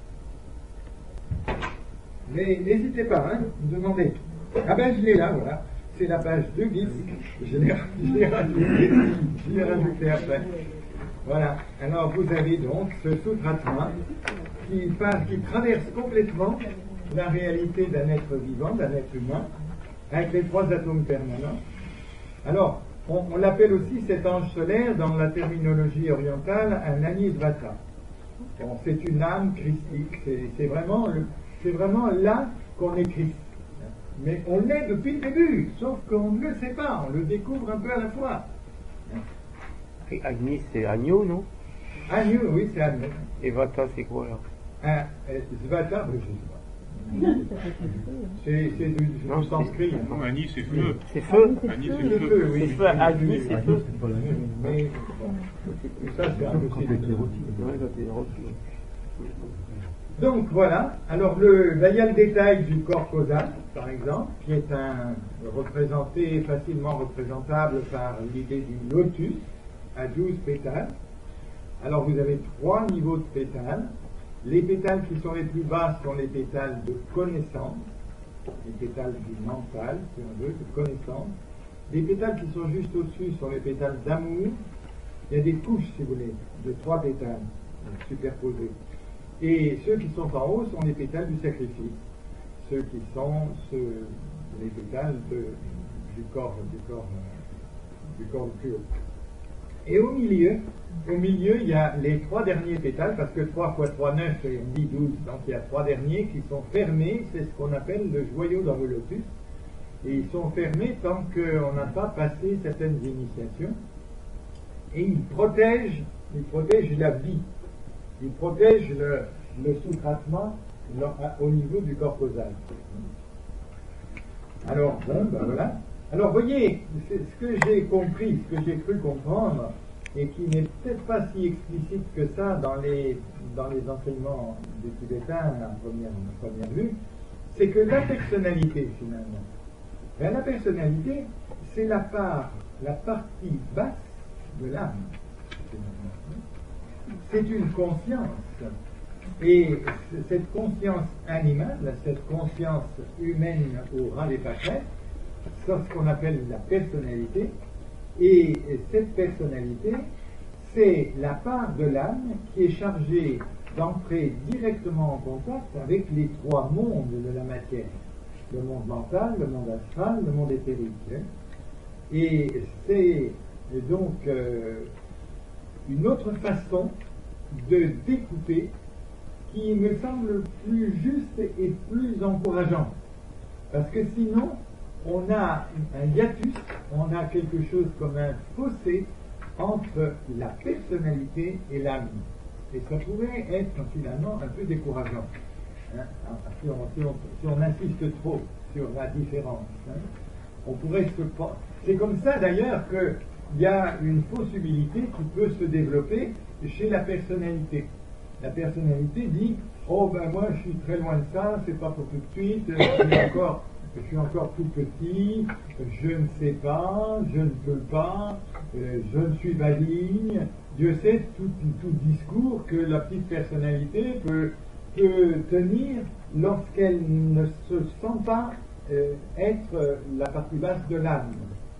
Mais n'hésitez pas, hein, vous demandez. Ah ben je l'ai là, voilà. C'est la page 2 bis. Je l'ai rajouté après. Voilà. Alors vous avez donc ce Sutratma qui traverse complètement la réalité d'un être vivant, d'un être humain, avec les trois atomes permanents. Alors, on l'appelle aussi cet ange solaire, dans la terminologie orientale, un Anisvata. Bon, c'est une âme christique, c'est vraiment là qu'on est Christ. Mais on l'est depuis le début, sauf qu'on ne le sait pas, on le découvre un peu à la fois. Et Agni, c'est agneau, non? Agneau, oui, c'est agneau. Et Vata, c'est quoi alors? Svata, je ne sais pas. C'est du sanskrit. Non, Agni, c'est feu. C'est feu? Agni, C'est c'est le feu. feu, oui. C'est feu, Agni, c'est feu. Mais bon, ça, c'est impossible. Donc voilà, alors là il y a le détail du corps causal, par exemple, qui est facilement représentable par l'idée du lotus à 12 pétales. Alors vous avez 3 niveaux de pétales. Les pétales qui sont les plus bas sont les pétales de connaissance, les pétales du mental, si on veut, de connaissance. Les pétales qui sont juste au-dessus sont les pétales d'amour, il y a des couches, si vous voulez, de 3 pétales superposés. Et ceux qui sont en haut sont les pétales du sacrifice. Ceux qui sont les pétales du corps le plus haut. Et au milieu, il y a les 3 derniers pétales, parce que 3 x 3, 9, et on dit 12, donc il y a 3 derniers qui sont fermés, c'est ce qu'on appelle le joyau dans le lotus. Et ils sont fermés tant qu'on n'a pas passé certaines initiations. Et ils protègent la vie. Ils protègent le sous-traitement au niveau du corps causal. Alors, bon, ben voilà. Alors, voyez, ce que j'ai compris, ce que j'ai cru comprendre, et qui n'est peut-être pas si explicite que ça dans les enseignements des Tibétains à première vue, c'est que la personnalité, finalement, ben, la personnalité, c'est la partie basse de l'âme. C'est une conscience. Et cette conscience animale, cette conscience humaine au ras des pâquerettes, c'est ce qu'on appelle la personnalité. Et cette personnalité, c'est la part de l'âme qui est chargée d'entrer directement en contact avec les 3 mondes de la matière. Le monde mental, le monde astral, le monde éthérique. Et c'est donc une autre façon de découper qui me semble plus juste et plus encourageante. Parce que sinon, on a un hiatus, on a quelque chose comme un fossé entre la personnalité et l'âme. Et ça pourrait être finalement un peu décourageant. Hein, si on insiste trop sur la différence, hein, on pourrait c'est comme ça d'ailleurs qu'il y a une possibilité qui peut se développer chez la personnalité. La personnalité dit « Oh ben moi je suis très loin de ça, c'est pas pour tout de suite, je suis encore tout petit, je ne sais pas, je ne peux pas, je ne suis pas digne. » Dieu sait tout discours que la petite personnalité peut tenir lorsqu'elle ne se sent pas être la partie basse de l'âme.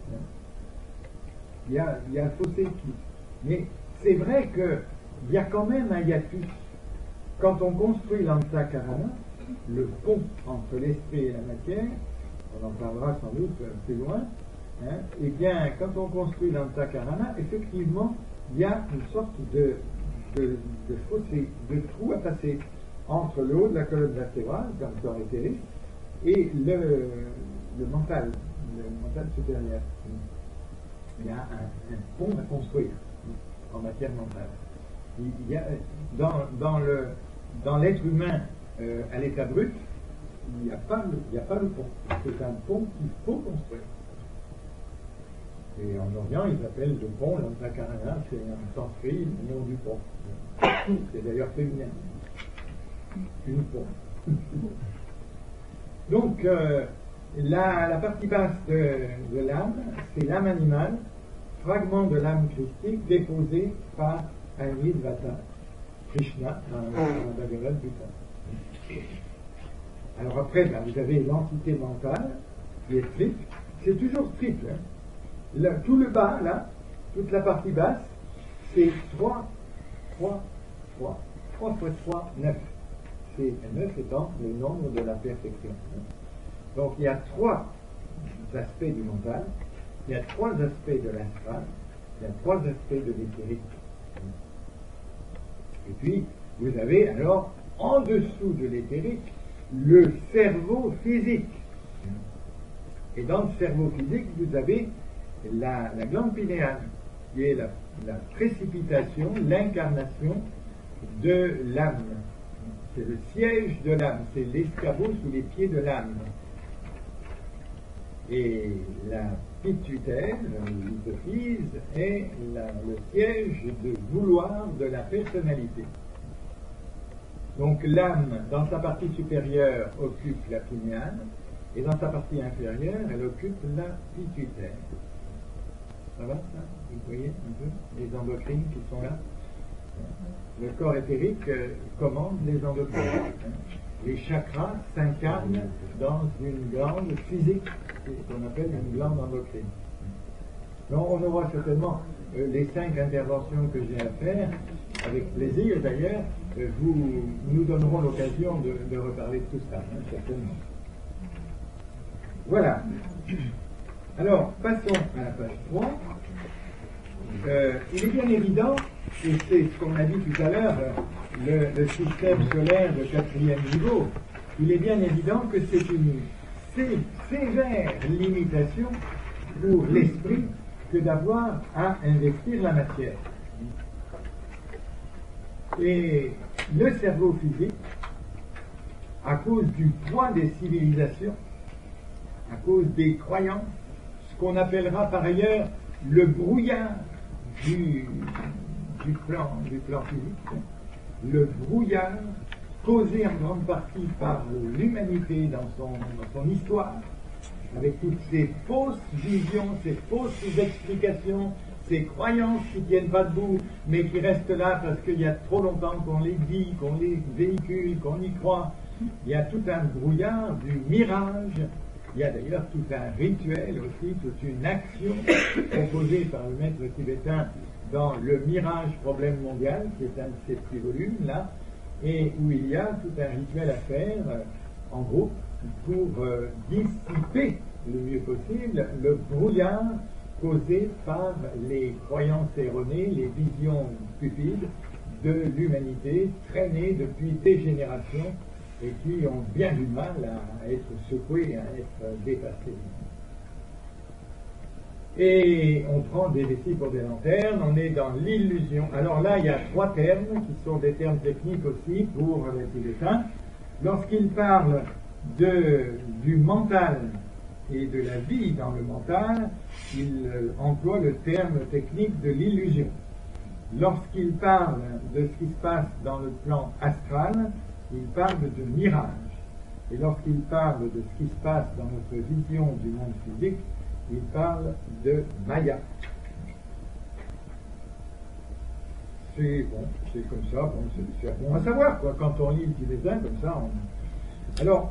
Il y a un fossé qui... Mais c'est vrai qu'il y a quand même un hiatus. Quand on construit l'Antakarana, le pont entre l'esprit et la matière, on en parlera sans doute plus loin, hein, et bien, quand on construit l'Antakarana, effectivement, il y a une sorte de fossé, de trou à passer entre le haut de la colonne vertébrale, dans le corps éthérique, et le mental supérieur. Il y a un pont à construire en matière mentale. Il y a, dans l'être humain à l'état brut, il n'y a pas le pont. C'est un pont qu'il faut construire. Et en Orient, ils appellent le pont l'Antakarana, c'est un sanskrit, le nom du pont. C'est d'ailleurs féminin. Une pont. Donc, la partie basse de l'âme, c'est l'âme animale, fragment de l'âme christique déposé par un Yidvata, Krishna, dans la Bhagavad Gita. Alors après, ben, vous avez l'entité mentale, qui est triple. C'est toujours triple. Hein. Tout le bas, là, toute la partie basse, c'est 3 fois 3, 9. C'est 9 étant le nombre de la perfection. Donc il y a 3 aspects du mental, il y a 3 aspects de l'astral, il y a 3 aspects de l'éthérique. Et puis, vous avez alors, en dessous de l'éthérique, le cerveau physique. Et dans le cerveau physique, vous avez la glande pinéale, qui est la précipitation, l'incarnation de l'âme. C'est le siège de l'âme, c'est l'escabeau sous les pieds de l'âme. Et la pituitaire, l'hypophyse, est le siège de vouloir de la personnalité. Donc l'âme, dans sa partie supérieure, occupe la pinéale, et dans sa partie inférieure, elle occupe la pituitaire. Ça va, ça? Vous voyez un peu les endocrines qui sont là? Le corps éthérique commande les endocrines. Les chakras s'incarnent dans une glande physique, qu'on appelle une glande endocrine. Donc on aura certainement les 5 interventions que j'ai à faire, avec plaisir d'ailleurs, nous donnerons l'occasion de reparler de tout ça, hein, certainement. Voilà. Alors, passons à la page 3. Il est bien évident, et c'est ce qu'on a dit tout à l'heure, le système solaire de 4e niveau, il est bien évident que c'est une sévère limitation pour l'esprit que d'avoir à investir la matière. Et le cerveau physique, à cause du poids des civilisations, à cause des croyances, ce qu'on appellera par ailleurs le brouillard du plan physique, le brouillard causé en grande partie par l'humanité dans son histoire, avec toutes ces fausses visions, ces fausses explications, ces croyances qui ne tiennent pas debout, mais qui restent là parce qu'il y a trop longtemps qu'on les dit, qu'on les véhicule, qu'on y croit. Il y a tout un brouillard du mirage. Il y a d'ailleurs tout un rituel aussi, toute une action proposée par le maître tibétain dans le Mirage Problème Mondial, qui est un de ces petits volumes là, et où il y a tout un rituel à faire, en groupe, pour dissiper le mieux possible le brouillard causé par les croyances erronées, les visions stupides de l'humanité, traînées depuis des générations et qui ont bien du mal à être secouées, à être dépassées. Et on prend des vessies pour des lanternes, on est dans l'illusion. Alors là, il y a 3 termes qui sont des termes techniques aussi pour les Tibétains. Lorsqu'ils parlent du mental et de la vie dans le mental, ils emploient le terme technique de l'illusion. Lorsqu'ils parlent de ce qui se passe dans le plan astral, ils parlent de mirage. Et lorsqu'ils parlent de ce qui se passe dans notre vision du monde physique, ils parlent de Maya. C'est bon, c'est comme ça, bon, c'est bon à savoir, quoi. Quand on lit le tibétain, comme ça, alors,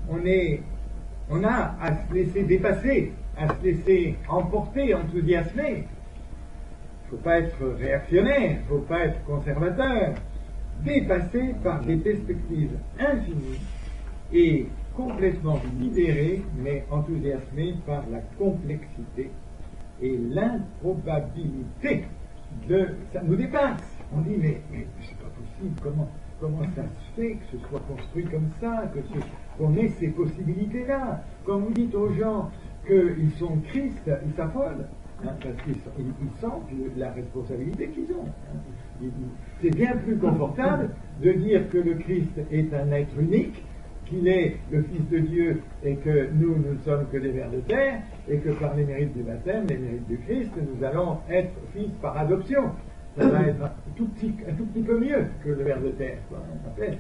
on a à se laisser dépasser, à se laisser emporter, enthousiasmer. Il ne faut pas être réactionnaire, il ne faut pas être conservateur. Dépassé par des perspectives infinies et complètement libéré, mais enthousiasmé par la complexité et l'improbabilité de... Ça nous dépasse. On dit, mais c'est pas possible, comment ça se fait que ce soit construit comme ça, qu'on ait ces possibilités-là. Quand vous dites aux gens qu'ils sont Christ, ils s'affolent, hein, parce qu'ils sentent la responsabilité qu'ils ont. Hein. C'est bien plus confortable de dire que le Christ est un être unique, qu'il est le Fils de Dieu et que nous ne sommes que des vers de terre et que par les mérites du baptême, les mérites du Christ, nous allons être fils par adoption. Ça va être un tout petit peu mieux que le ver de terre, quoi, à peine.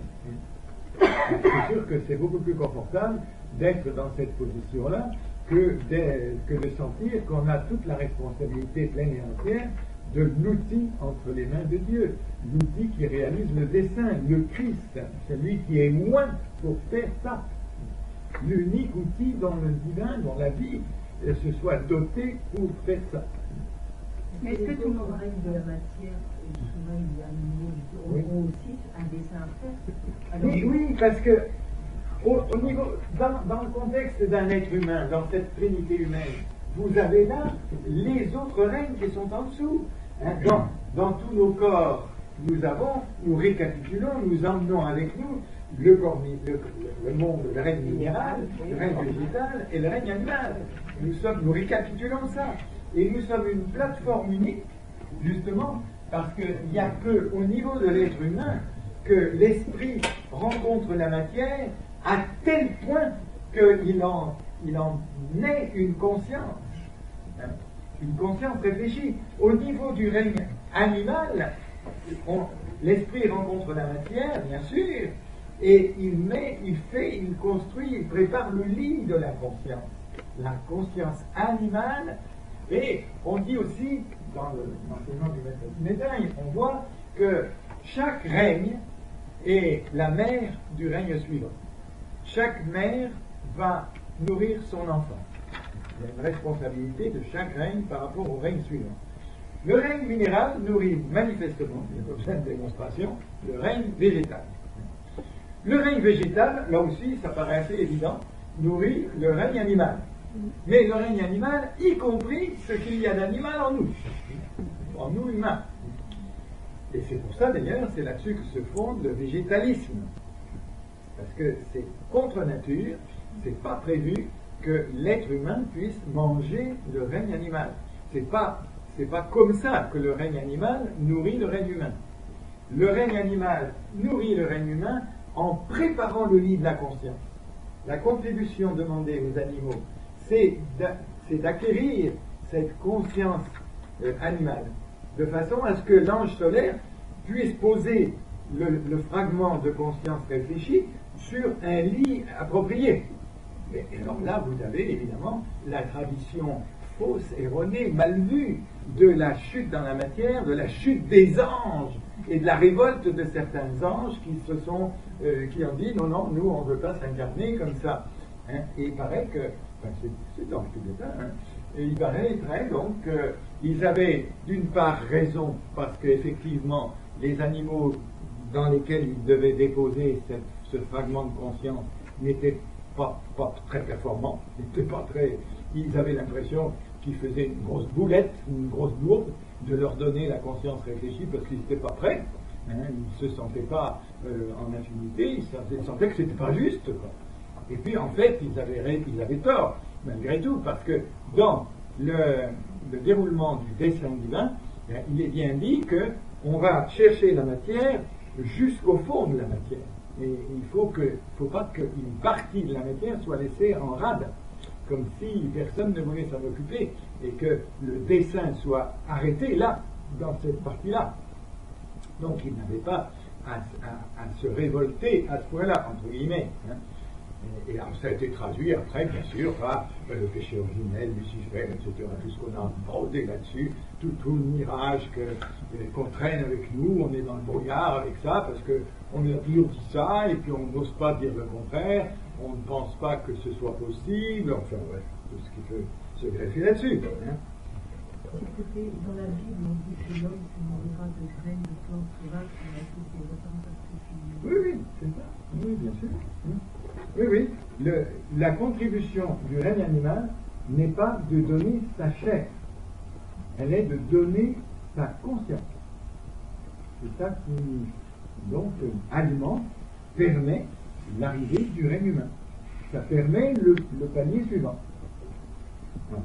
C'est sûr que c'est beaucoup plus confortable d'être dans cette position-là que de sentir qu'on a toute la responsabilité pleine et entière de l'outil entre les mains de Dieu, l'outil qui réalise le dessein, le Christ, celui qui est loin pour faire ça. L'unique outil dont le divin, dont la vie se soit dotée pour faire ça. Mais est-ce que tout le règne de la matière, souvent il y a un niveau aussi un dessin à faire? Oui, parce que au niveau, dans le contexte d'un être humain, dans cette trinité humaine, vous avez là les autres règnes qui sont en dessous. Hein, dans tous nos corps, nous récapitulons, nous emmenons avec nous le monde, le règne minéral, le règne végétal et le règne animal. Nous récapitulons ça. Et nous sommes une plateforme unique, justement, parce qu'il n'y a qu'au niveau de l'être humain que l'esprit rencontre la matière à tel point qu'il en naît une conscience. Une conscience réfléchie. Au niveau du règne animal, l'esprit rencontre la matière, bien sûr, et il construit, il prépare le lit de la conscience animale. Et on dit aussi, dans l'enseignement du maître tibétain, on voit que chaque règne est la mère du règne suivant. Chaque mère va nourrir son enfant. Il y a une responsabilité de chaque règne par rapport au règne suivant. Le règne minéral nourrit manifestement, il n'y a pas besoin de démonstration, le règne végétal. Le règne végétal, là aussi, ça paraît assez évident, nourrit le règne animal. Mais le règne animal, y compris ce qu'il y a d'animal en nous humains. Et c'est pour ça d'ailleurs, c'est là-dessus que se fonde le végétalisme. Parce que c'est contre nature, c'est pas prévu que l'être humain puisse manger le règne animal. C'est pas comme ça que le règne animal nourrit le règne humain. Le règne animal nourrit le règne humain en préparant le lit de la conscience. La contribution demandée aux animaux, c'est d'acquérir cette conscience animale, de façon à ce que l'ange solaire puisse poser le fragment de conscience réfléchie sur un lit approprié. Et alors là, vous avez évidemment la tradition fausse, erronée, mal vue de la chute dans la matière, de la chute des anges et de la révolte de certains anges qui ont dit non, nous on ne veut pas s'incarner comme ça. Hein. Et il paraît que, c'est dans le Tibétain, et il paraîtrait donc qu'ils avaient d'une part raison, parce qu'effectivement les animaux dans lesquels ils devaient déposer ce fragment de conscience n'étaient pas très performants, ils avaient l'impression qu'ils faisaient une grosse boulette, une grosse bourde, de leur donner la conscience réfléchie parce qu'ils n'étaient pas prêts, hein, ils ne se sentaient pas en infinité, ils sentaient que c'était pas juste, quoi. Et puis en fait, ils avaient tort, malgré tout, parce que dans le déroulement du dessein divin, il est bien dit qu'on va chercher la matière jusqu'au fond de la matière. Et il faut pas qu'une partie de la matière soit laissée en rade, comme si personne ne voulait s'en occuper, et que le dessein soit arrêté là, dans cette partie-là. Donc ils n'avaient pas à se révolter à ce point-là, entre guillemets. Hein. Et alors ça a été traduit après, bien sûr, par le péché originel, Lucifer, etc. Tout ce qu'on a brodé là-dessus, tout le mirage qu'on traîne avec nous, on est dans le brouillard avec ça, parce qu'on a toujours dit ça, et puis on n'ose pas dire le contraire, on ne pense pas que ce soit possible, enfin ouais, tout ce qui peut se greffer là-dessus. Hein. Écoutez, dans la Bible, on dit que l'homme se nourrira de graines de plantes sauvages pour la société. Oui, c'est ça. Oui, bien sûr. Oui. La contribution du règne animal n'est pas de donner sa chair, elle est de donner sa conscience. C'est ça qui, donc, alimente, permet l'arrivée du règne humain. Ça permet le palier suivant. Voilà.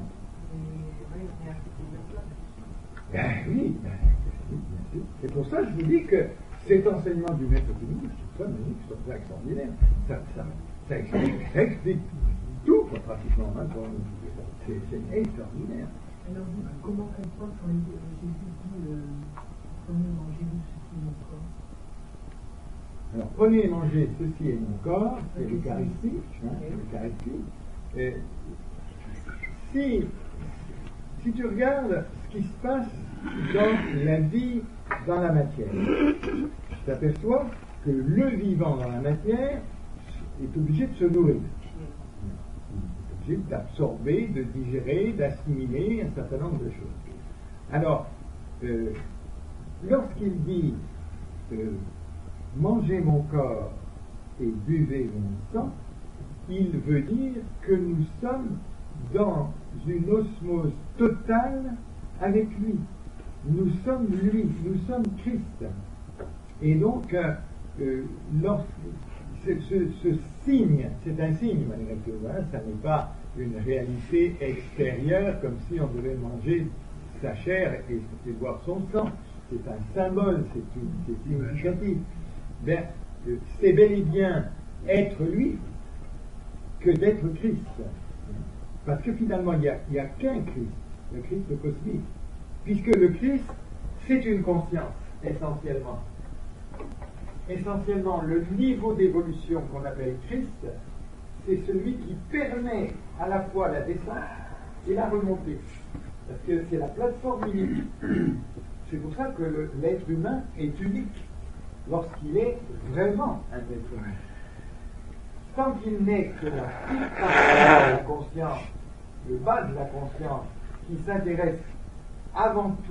Oui, bien sûr. C'est pour ça que je vous dis que cet enseignement du maître Toulouse, je trouve ça magnifique, je trouve ça extraordinaire. Ça explique tout, pratiquement. Hein, c'est extraordinaire. Alors, comment comprendre quand Jésus dit prenez et mangez-vous, ceci est mon corps? Alors, prenez et mangez, ceci est mon corps, c'est l'Eucharistie. Si tu regardes ce qui se passe dans la vie, dans la matière, tu t'aperçois que le vivant dans la matière est obligé de se nourrir. Il est obligé d'absorber, de digérer, d'assimiler un certain nombre de choses. Alors, lorsqu'il dit mangez mon corps et buvez mon sang, il veut dire que nous sommes dans une osmose totale avec lui. Nous sommes lui, nous sommes Christ. Et donc, ce signe, c'est un signe malgré tout, hein, ça n'est pas une réalité extérieure comme si on devait manger sa chair et boire son sang. C'est un symbole, c'est significatif. Ben, c'est bel et bien être lui que d'être Christ. Parce que finalement, il n'y a qu'un Christ, le Christ cosmique. Puisque le Christ, c'est une conscience, essentiellement. Essentiellement, le niveau d'évolution qu'on appelle Christ, c'est celui qui permet à la fois la descente et la remontée. Parce que c'est la plateforme unique. C'est pour ça que l'être humain est unique, lorsqu'il est vraiment un être humain. Tant qu'il n'est que la petite partie de la conscience, le bas de la conscience, qui s'intéresse avant tout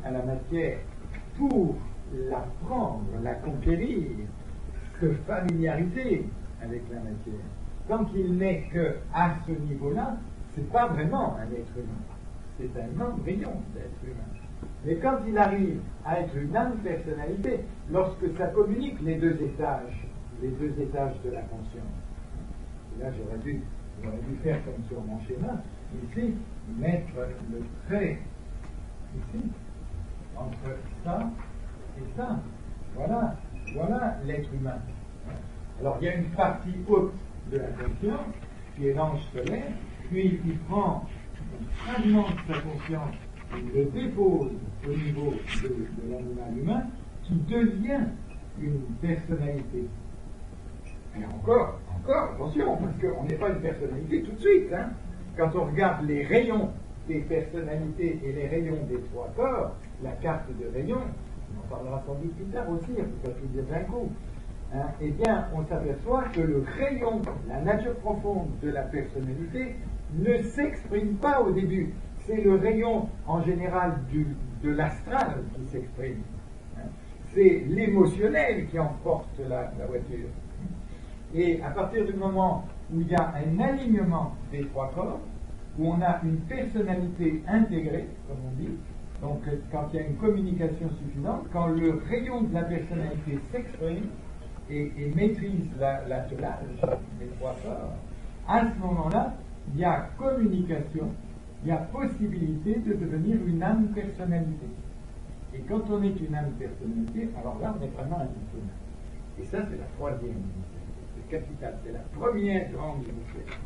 à la matière pour la prendre, la conquérir, se familiariser avec la matière. Tant qu'il n'est qu'à ce niveau-là, c'est pas vraiment un être humain. C'est un embryon d'être humain. Mais quand il arrive à être une âme personnalité, lorsque ça communique les deux étages de la conscience. Et là, j'aurais dû faire comme sur mon schéma, ici, mettre le trait, ici, entre ça et ça. Voilà l'être humain. Alors, il y a une partie haute de la conscience, qui est l'ange solaire, puis il prend un fragment de sa conscience, il le dépose au niveau de l'animal humain, qui devient une personnalité. Et encore, attention, parce qu'on n'est pas une personnalité tout de suite. Hein. Quand on regarde les rayons des personnalités et les rayons des trois corps, la carte de rayons, on en parlera sans doute plus tard aussi, on ne peut pas tout dire d'un coup. Hein, eh bien, on s'aperçoit que le rayon, la nature profonde de la personnalité, ne s'exprime pas au début. C'est le rayon, en général, de l'astral qui s'exprime. Hein. C'est l'émotionnel qui emporte la voiture. Et à partir du moment où il y a un alignement des trois corps, où on a une personnalité intégrée, comme on dit, donc quand il y a une communication suffisante, quand le rayon de la personnalité s'exprime et maîtrise l'attelage des trois corps, à ce moment-là, il y a communication, il y a possibilité de devenir une âme personnalité. Et quand on est une âme personnalité, alors là, on est vraiment un humain. Et ça, c'est la troisième initiative. C'est capital. C'est la première grande initiative.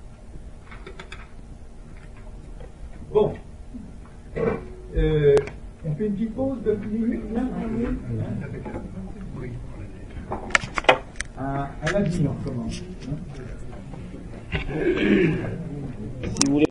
Bon. On fait une petite pause de 10 minutes, là? Oui. À la vie, on commence. Si vous voulez.